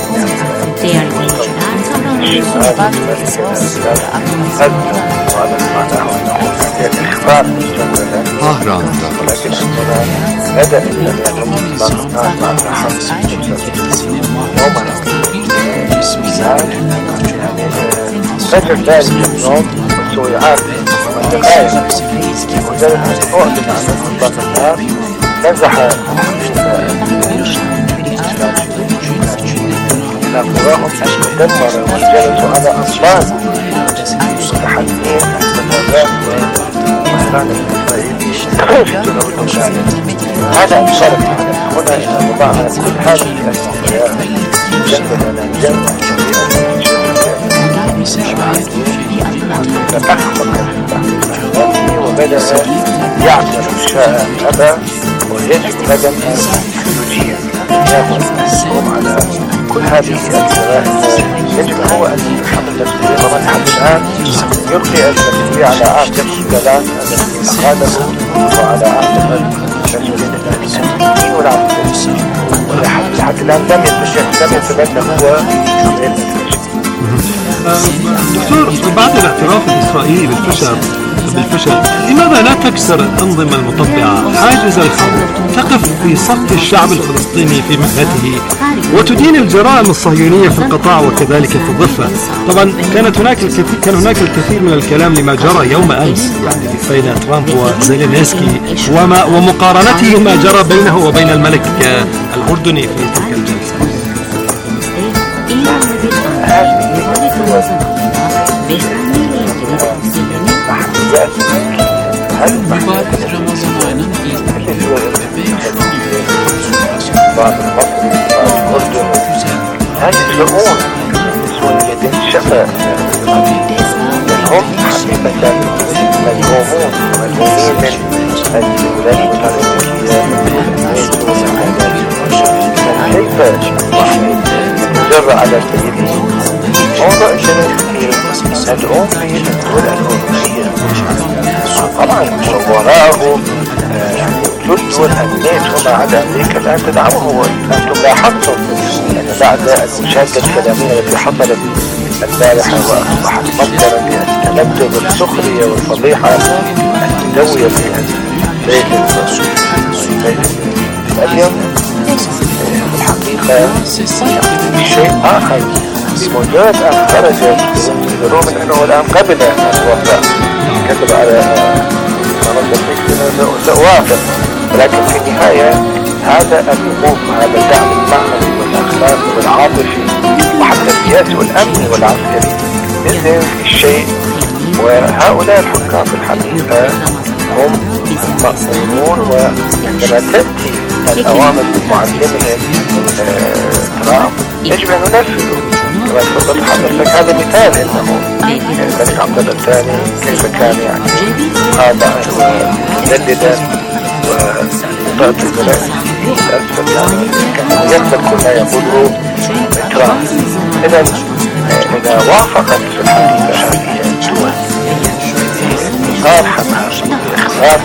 فجر ذلك اليوم والسويعات والدقائق وذلك الأسبوع عن إطلاق النار نزح إلى قراهم دمر وجلسوا على أطلال متحدثين بالغابات ومهران الإسرائيل هذا انصرف هنا إذا وضعنا كل هذه الأشياء جنبنا جنب وبدأ يعمل الشاء أبا ويجب لدى الخروجية يقوم على كل هذه الجرائم. يجب هو أن يتحمل المسؤولية ومن الآن يلقي المسؤولية على عاتق الكلام الذي أخذه وعلى عاتق المسؤولين الأمنيين والعاملين حتى الآن لم يتبنى هو دكتور، بعد الاعتراف الإسرائيلي بالفشل لماذا لا تكسر الأنظمة المطبعة حاجز الخوف، تقف في صف الشعب الفلسطيني في مهنته وتدين الجرائم الصهيونية في القطاع وكذلك في الضفة؟ طبعا كان هناك الكثير من الكلام لما جرى يوم أمس بين ترامب وزيلينسكي ومقارنته ما جرى بينه وبين الملك الأردني في تلك الجلسة. مبارك رمضان ayının هذه الشؤون سورية شفاء هم حقيقة مدهومون من الولايات المتحدة كيف جرى على سبيل موضوع الجنسية الأم والألوهية طبعا وراءه جزء والأمنيات وما عدا أمريكا الآن تدعمه. وأنتم لاحظتم أن بعد المشاكل الكلامية التي حصلت البارحة وأصبحت مصدرا للتندر والسخرية والفضيحة المدوية في اليوم الحقيقة شيء آخر بمجرد أن خرج بالرغم من أنه الآن قبل أن يوافق كتب على وافق، ولكن في النهاية هذا الوقوف هذا الدعم المعنوي والأخلاقي والعاطفي وحتى السياسي والأمني والعسكري يزن الشيء. وهؤلاء الحكام في الحقيقة هم مأمورون، وعندما تأتي الأوامر معلمهم ترامب يجب أن ينفذوا. كما تفضل حضرتك هذا مثال انه الملك عبد الله الثاني كيف كان يعني خاضعا ومجددا وضغط الولايات كان يقبل كل ما يقوله ترامب. إذا وافقت في الحقيقة هذه الدول صار حماس إخلاف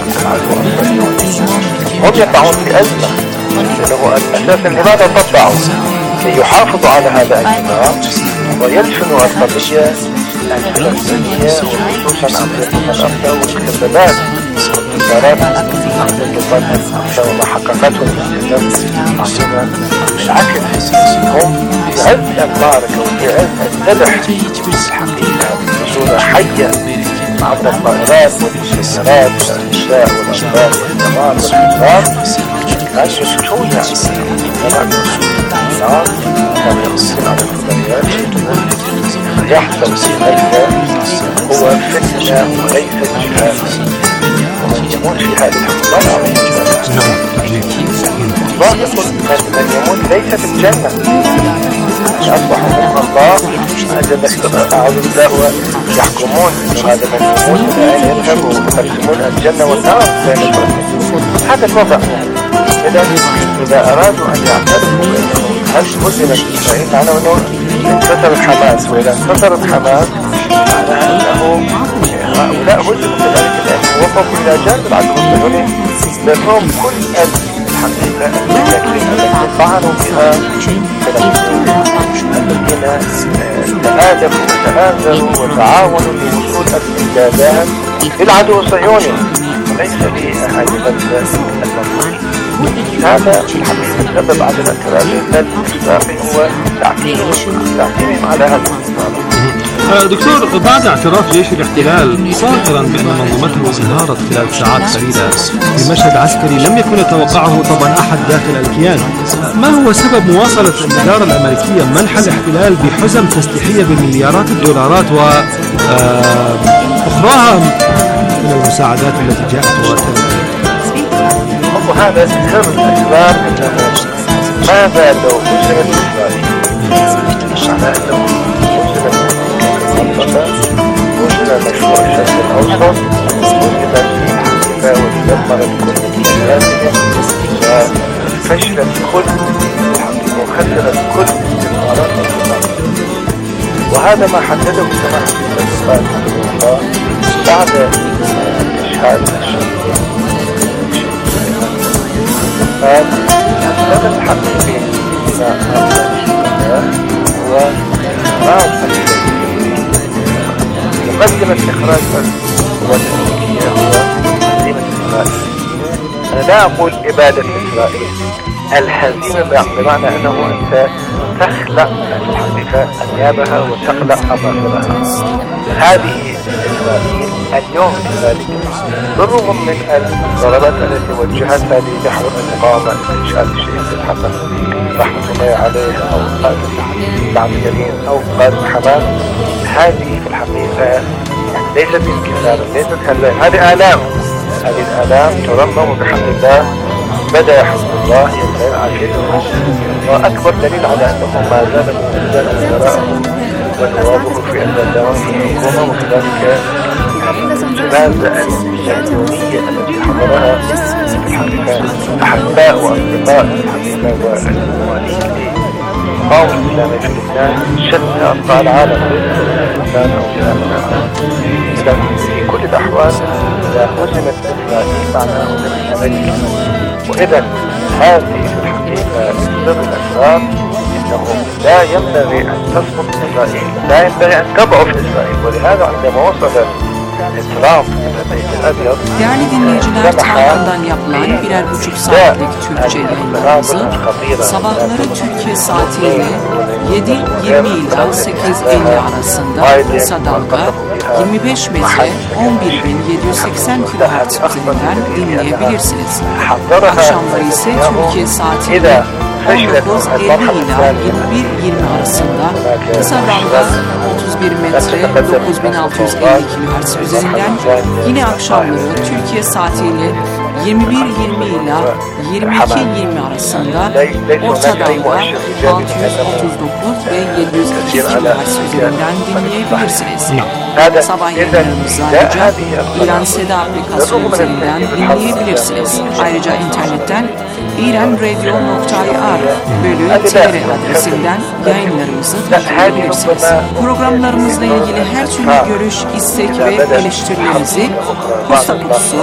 هم يقعون في أزمة لأنه أساسا لماذا تطبعوا ليحافظوا على هذا النظام ويدفنوا القضية الفلسطينية وخصوصا عن الأقصى والكذبات والإنذارات عن الأقصى وما حققته الاستهداف عظيما. بالعكس هم في عز المعركة وفي عز الذبح الحقيقة بصورة حية عبر الطائرات والمسيرات والأنشاء والأطفال والدمار والإنذار كان يسكتون يعني النار كان يقصد على الفضائيات يحصل في هذا هو فتنة وليس جهاد، ومن يموت في هذه الحقوق الله يقول من يموت ليس في الجنة، أصبحوا من الله أعوذ بالله ويحكمون هذا من يموت الآن يذهب ويقسمون الجنة والنار بين الفرقين. هذا الوضع. إذا أرادوا أن يعترفوا هل هزمت إسرائيل معنى أنه انتصرت حماس، وإذا انتصرت حماس معنى أنه هؤلاء هزموا كذلك لأنه وقفوا إلى جانب العدو الصهيوني بالرغم كل الحقيقة التي طعنوا بها الذين تآزروا وتعاونوا لوصول الإمدادات للعدو الصهيوني وليس لأهالي المنطقة. هذا الحقيقة سبب عدم اعتراضهم للإسرائيلي هو تعتيمهم على هذا الإسرائيلي. دكتور، بعد اعتراف جيش الاحتلال صادرا بأن منظومته انهارت خلال ساعات قليلة في مشهد عسكري لم يكن يتوقعه طبعا أحد داخل الكيان، ما هو سبب مواصلة الإدارة الأمريكية منح الاحتلال بحزم تسليحية بمليارات الدولارات وأخراها من المساعدات التي جاءت وتنتهي؟ وهذا سر الأسباب أنه ماذا لو هزمت إسرائيل؟ معنى أنه هزمت المنطقة، هزم مشروع الشرق الأوسط، هزمت الحقيقة ودمرت كل إمكانياتهم وفشلت كل الحقيقة وخسرت كل استثمارات الوطن. وهذا ما حدده سماحة الرئيس حفظه الله بعد إشهاد الشرقية. السبب الحقيقي لما هو مقدمة إخراج القوات الأمريكية هو هزيمة إسرائيل. أنا لا أقول إبادة إسرائيل، الهزيمة بمعنى أنه أنت تخلق الحقيقة أنيابها وتخلق أظافرها. هذه إسرائيل اليوم كذلك بالرغم من الضربات التي وجهتها لنحو المقاومة إنشاء الشيخ الحسن رحمة الله عليه أو قائد العسكريين أو قائد حماس، هذه في الحقيقة ليست انكسارا، ليست هزائم، هذه آلام. هذه الآلام ترمم بحمد الله. بدأ حزب الله ينتهي عاشته، وأكبر دليل على أنه ما زال مستمرا وراءه ونوابه في الدوام في الحكومة، وكذلك الجنازة الصهيونية التي حضرها الحقيقة أحباء وأصدقاء الحقيقة والموالين لمقاومة الإسلام في لبنان شتى أقطار العالم ليس لبنان أو لبنان. إذا في كل الأحوال إذا هزمت إسرائيل معناه هزمت أمريكا. وإذا هذه الحقيقة سر الأسرار أنه لا ينبغي أن تسقط إسرائيل، لا ينبغي أن تضعف إسرائيل. ولهذا عندما وصل Trump Değerli dinleyiciler, Tahran'dan yapılan 1,5 saatlik Türkçe yayınlarımızı sabahları Türkiye saatiyle 7:20 ile 8:50 arasında kısa dalga 25 metre 11.780 kHz üzerinden dinleyebilirsiniz. Akşamları ise Türkiye saatiyle 19:50 ila 21:20 arasında kısa dalga 31 metre 9650 kHz üzerinden, yine akşamları Türkiye saatiyle 21:20 ila 22:20 arasında orta dalga 639 ve 702 kHz üzerinden dinleyebilirsiniz. Sabah yayınlarımızı ayrıca İran Seda aplikasyonu üzerinden dinleyebilirsiniz. Ayrıca internetten iranradio.ir /tr adresinden yayınlarımızı dinleyebilirsiniz. Programlarımızla ilgili her türlü görüş, istek ve eleştirilerinizi posta kutusu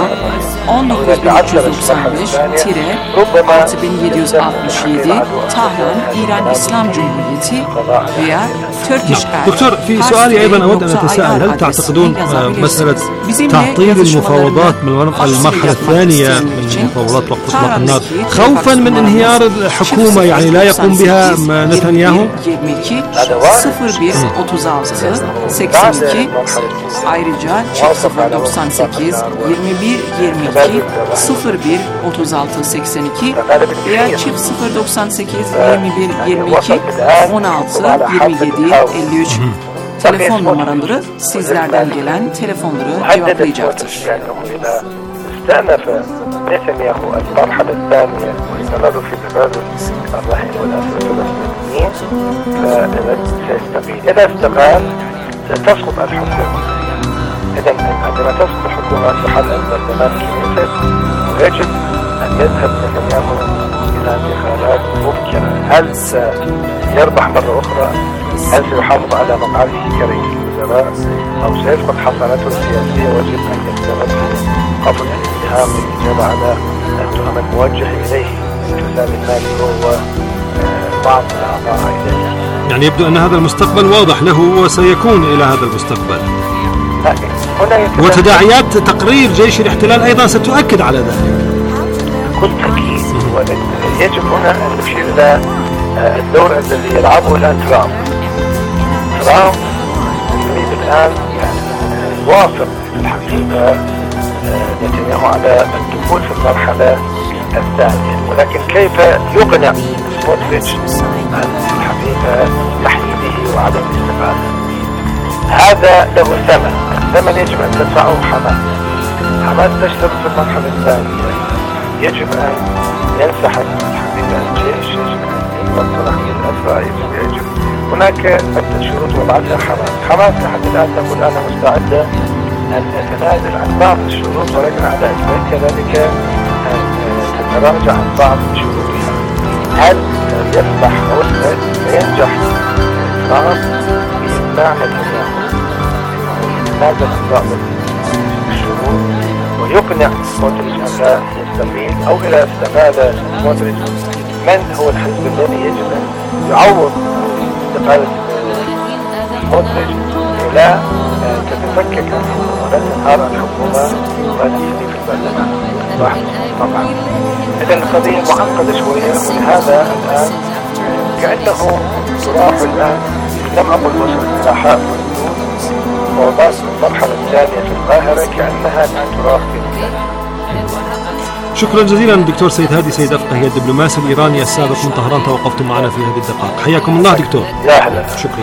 19395-6767 Tahran İran İslam Cumhuriyeti veya Turkish Air. دكتور، في سؤالي أيضا أود أن أتساءل، هل تعتقدون مسألة تعطيل المفاوضات من المرحلة الثانية من مفاوضات وقف إطلاق النار خوفا من انهيار الحكومة يعني لا يقوم بها نتنياهو؟ 0136 82 ayrıca 098 21 22 01 36 82 veya 098 21 22 16 27 53 telefon numaraları sizlerden gelen telefonları cevaplayacaktır. استأنف نتنياهو المرحلة الثانية واستمروا في تبادل الرهن والأسرى الفلسطينيين فسيستقيل. إذا استقال ستسقط الحكومة. إذا عندما تسقط الحكومة تحل البرلمان الكنيسة ويجب أن يذهب نتنياهو إلى انتخابات مبكرة. هل سيربح مرة أخرى؟ هل سيحافظ على مقعده كرئيس الوزراء أو سيفقد حصانته السياسية ويجب أن يستمر قبل الاتهام بالإجابة على التهم الموجه إليه الحساب المالي هو بعض الأعضاء إليه. يعني يبدو أن هذا المستقبل واضح له وسيكون إلى هذا المستقبل. وتداعيات تقرير جيش الاحتلال أيضا ستؤكد على ذلك. كل تأكيد. يجب هنا أن نشير إلى الدور الذي يلعبه الآن ترامب يريد الآن يوافق الحقيقة نتنياهو على الدخول في المرحلة الثانية، ولكن كيف يقنع سموتريتش عن الحقيقة تحديده وعدم الاستفادة؟ هذا له ثمن. الثمن يجب أن تدفعه حماس تشتغل في المرحلة الثانية. يجب أن ينسحب الحقيقة الجيش، يجب أن يقبل صلاحية الأسرى، يجب هناك عدة شروط وضعتها حماس لحد الآن تقول أنا مستعدة أن تتنازل عن بعض الشروط، ولكن على أساس كذلك أن تتراجع عن بعض شروطها. هل يفتح أو سينجح ترامب بإقناع نتنياهو يتنازل عن بعض الشروط ويقنع سموتريتش أن يستقيل، أو إلى استقالة سموتريتش من هو الحزب الذي يجب أن يعوض استقالة سموتريتش لا تتفكك الحكومة ولا تنهار الحكومة ولا تسلي في البرلمان طبعا. إذا القضية معقدة شوية، ولهذا الآن كأنه يراح الآن لم أقل وصل إلى حائط ووضعت المرحلة الثانية في القاهرة كأنها الآن تراح في. شكرا جزيلا دكتور سيد هادي سيد أفقه، الدبلوماسي الإيراني السابق من طهران، توقفتم معنا في هذه الدقائق. حياكم الله دكتور. يا أهلا. شكرا.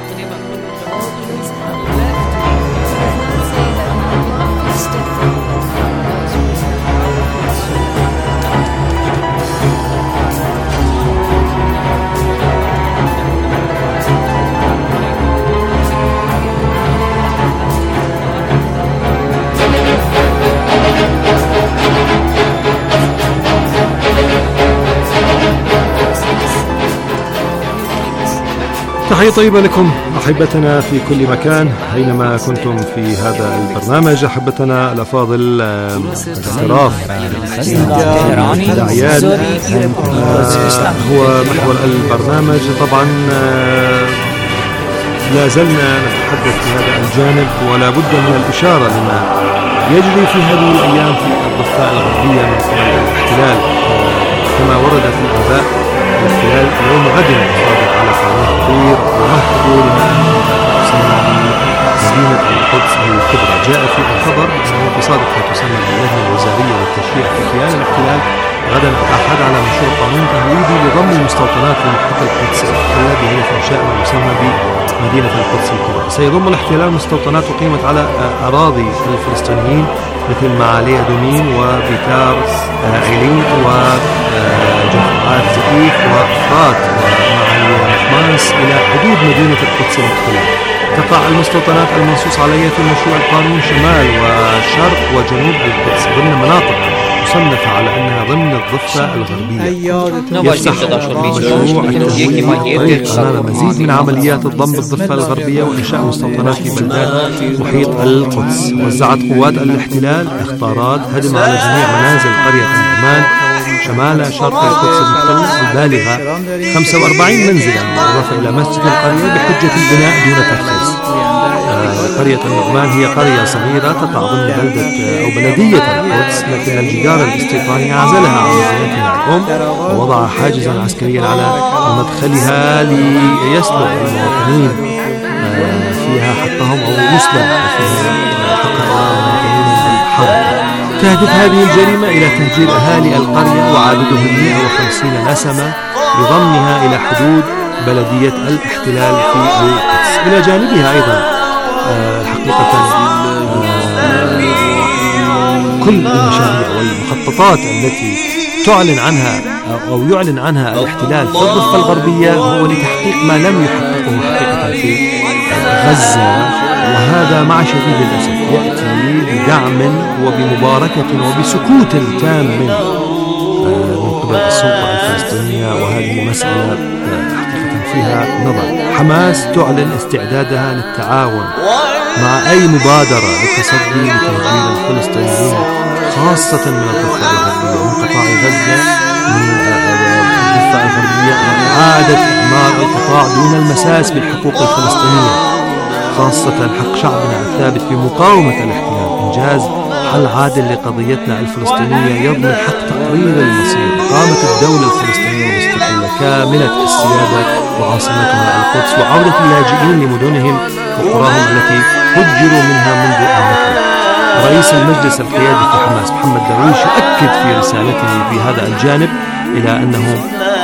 تحية طيبة لكم أحبتنا في كل مكان أينما كنتم في هذا البرنامج. أحبتنا الأفاضل، الاعتراف الأعياد هو محور البرنامج. طبعا لا زلنا نتحدث في هذا الجانب، ولا بد من الإشارة لما يجري في هذه الأيام في الضفة الغربية من قبل الاحتلال. كما ورد في الآباء، الاحتلال يوم غد صادق على قانون كبير ومهجور تسمى بمدينة القدس الكبرى. جاء في الخبر أنه تصادق تسمى باللجنة الوزارية للتشريع في خلال الاحتلال غدا الأحد على مشروع قانون تهويدي لضم المستوطنات لمحيط القدس المحتلة بهدف إنشاء ما يسمى بمدينة القدس الكبرى. سيضم الاحتلال مستوطنات أقيمت على أراضي الفلسطينيين مثل معالي دونين وبيتار عيليت وجفعات زئيف وأفراد ومعالي مانس إلى حدود مدينة القدس المحتلة. تقع المستوطنات المنصوص عليها في مشروع القانون شمال وشرق وجنوب القدس ضمن مناطق مصنفة على أنها ضمن الضفة الغربية. يفتح مشروع التهويد أمام مزيد من عمليات الضم بالضفة الغربية وإنشاء مستوطنات في بلدان محيط القدس. وزعت قوات الاحتلال اختارات هدم على جميع منازل قرية النعمان شمال شرق القدس المحتلة البالغة 45 منزلا، بالإضافة إلى مسجد القرية بحجة البناء دون ترخيص. قرية النعمان هي قرية صغيرة تقع ضمن بلدة أو بلدية القدس، لكن الجدار الاستيطاني عزلها عن مدينتها الأم ووضع حاجزا عسكريا على مدخلها ليسلب المواطنين فيها حقهم أو يسلب حق المواطنين بالحرب. تهدف هذه الجريمة إلى تهجير أهالي القرية وعددهم 150 نسمة بضمها إلى حدود بلدية الاحتلال في القدس. إلى جانبها أيضا حقيقة كل المشاريع والمخططات التي تعلن عنها أو يعلن عنها الاحتلال في الضفة الغربية هو لتحقيق ما لم يحققه حقيقة في غزة، وهذا مع شديد الأسف يأتي بدعم وبمباركة وبسكوت تام من قبل السلطة الفلسطينية، وهذه مسألة حقيقة فيها نظر. حماس تعلن استعدادها للتعاون مع أي مبادرة للتصدي لتهجير الفلسطينيين خاصة من الضفة الغربية، من قطاع غزة، من الضفة الغربية، وإعادة إعمار القطاع دون المساس بالحقوق الفلسطينية، خاصة حق شعبنا الثابت بمقاومة الاحتلال، إنجاز حل عادل لقضيتنا الفلسطينية يضمن حق تقرير المصير، إقامة الدولة الفلسطينية المستقلة كاملة السيادة وعاصمتها القدس، وعودة اللاجئين لمدنهم وقراهم التي هجروا منها منذ أمتهم. رئيس المجلس القيادي في حماس محمد درويش يؤكد في رسالته في هذا الجانب إلى أنه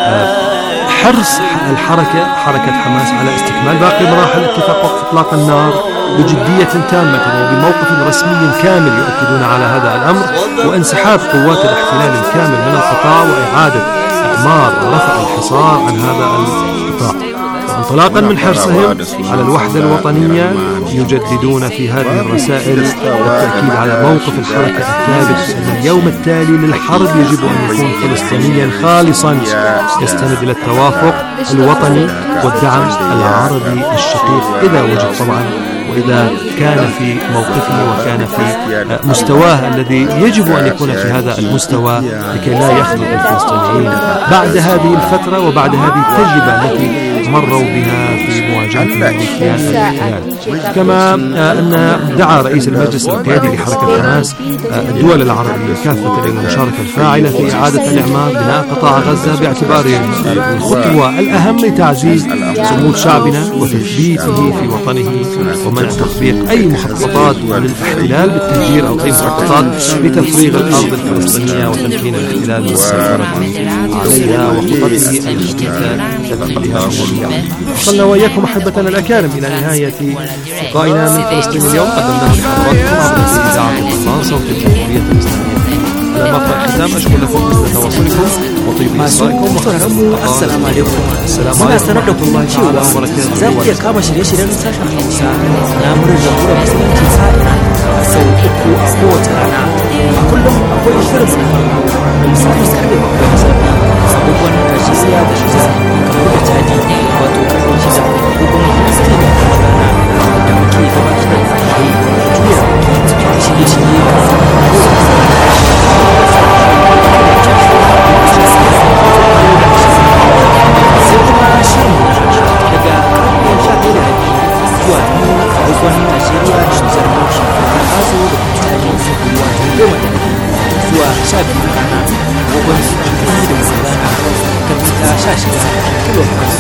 حرص حركة حماس على استكمال باقي مراحل اتفاق وقف إطلاق النار بجدية تامة وبموقف رسمي كامل يؤكدون على هذا الأمر، وانسحاب قوات الاحتلال الكامل من القطاع وإعادة إعمار ورفع الحصار عن هذا القطاع. انطلاقا من حرصهم على الوحدة الوطنية يجددون في هذه الرسائل التأكيد على موقف الحركة الثابت أن اليوم التالي للحرب يجب أن يكون فلسطينيا خالصا يستند إلى التوافق الوطني والدعم العربي الشقيق إذا وجد طبعا، وإذا كان في موقفه وكان في مستواه الذي يجب أن يكون في هذا المستوى لكي لا يخلق الفلسطينيين بعد هذه الفترة وبعد هذه التجربة التي مروا بها في مواجهة كيان الاحتلال. كما أن دعا رئيس المجلس القيادي لحركة حماس الدول العربية كافة للمشاركة الفاعلة في إعادة الإعمار بناء قطاع غزة باعتباره الخطوة الأهم لتعزيز صمود شعبنا وتثبيته في وطنه ومنع تطبيق أي مخططات للاحتلال بالتهجير أو أي مخططات لتفريغ الأرض الفلسطينية وتمكين الاحتلال من السيطرة عليها وخططه الخبيثة لتدخلها الشيعي. وصلنا وإياكم أحبتنا الأكارم إلى نهاية لقائنا من فلسطين اليوم، قدمناه لحضراتكم عبر إذاعة الله صوت الجمهورية الإسلامية. على مقطع الختام أشكر لكم حسن تواصلكم وطيب إصرائكم وخيركم. السلام عليكم. السلام عليكم ورحمة الله وبركاته. za ku iya kama shirye-shiryen sashen Hausa na murar jamhuriyar musulunci sa'ina sau uku a kowace rana. A kullum akwai shirin sa da misalin karfe 7 na safe a duk wani Najeriya da shi kamar da Chadi wato karfe 6 ko kuma Kristi da rana da muke gabatar da labarai juya shirye-shirye sai kuma shirin daga karfe 11 zuwa wani Najeriya da Nijar Faso da Chadi wato 10 zuwa 12 rana gogon Kristi da Musagana kan mita 16 kilohertz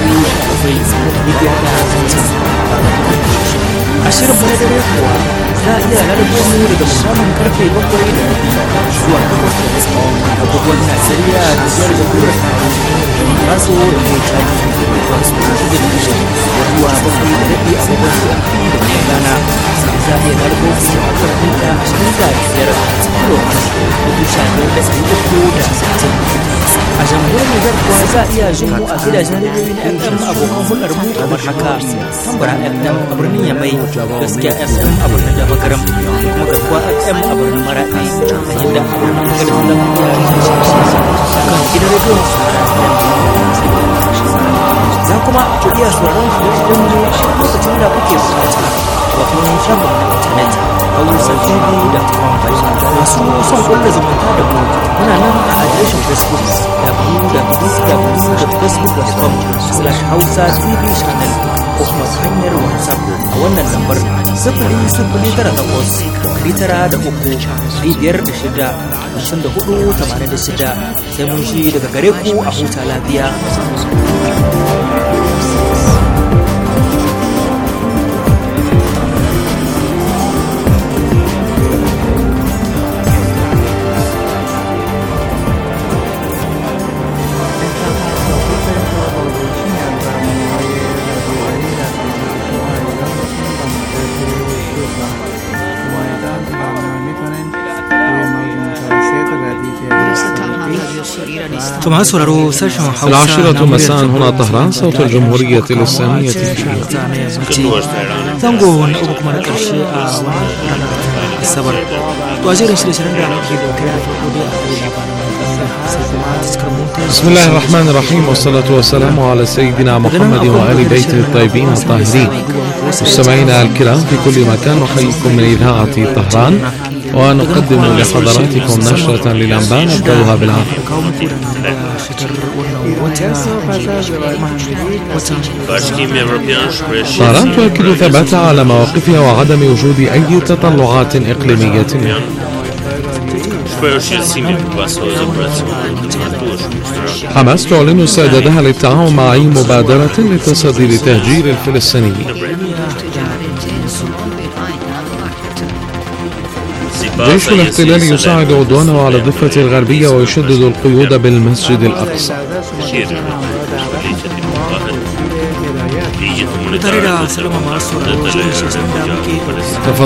7,500 a shirin bana dare kuwa za a iya lalata mu daga misalin karfe 7:30 zuwa 8 agogon Najeriya da Nijar da Faso da Chadi wato 6 zuwa 7:30 agogon Kristi da Musagana za a iya lalata mu a kan mita 25 kilohertz 15,360. a jamhuriyar Nijar kuwa za a iya jin mu a gidajen rediyoyi na FM abokan hulɗar mu kamar haka Tambara FM a birnin Yamai, Gaskiya FM a birnin Damagaram, kuma Garkuwa FM a birnin Maraɗi, inda a birnin Magaram da kuma kan gidan rediyon za kuma ku iya sauran shirye-shiryen mu lokacin da kuke bukata wato shafin internet a wusatv.com. masu son kulla zumunta da mu muna nan a adireshin Facebook www.facebook.com/Hausa TV channel ko kuma ta hanyar WhatsApp a wannan lambar 00983 sai mun shi daga gare ku a huta lafiya. العاشرة مساء هنا طهران، صوت الجمهورية الإسلامية. بسم الله الرحمن الرحيم، والصلاة والسلام على سيدنا محمد وآل بيته الطيبين الطاهرين. مستمعينا الكرام في كل مكان، نحييكم من إذاعة طهران ونقدم لحضراتكم نشرة للأنباء نبدأها بالعافية. طهران تؤكد ثباتها على مواقفها وعدم وجود أي تطلعات إقليمية. حماس تعلن استعدادها للتعاون مع أي مبادرة للتصدي لتهجير الفلسطينيين. جيش الاحتلال يصعد عدوانه على الضفة الغربية ويشدد القيود بالمسجد الأقصى.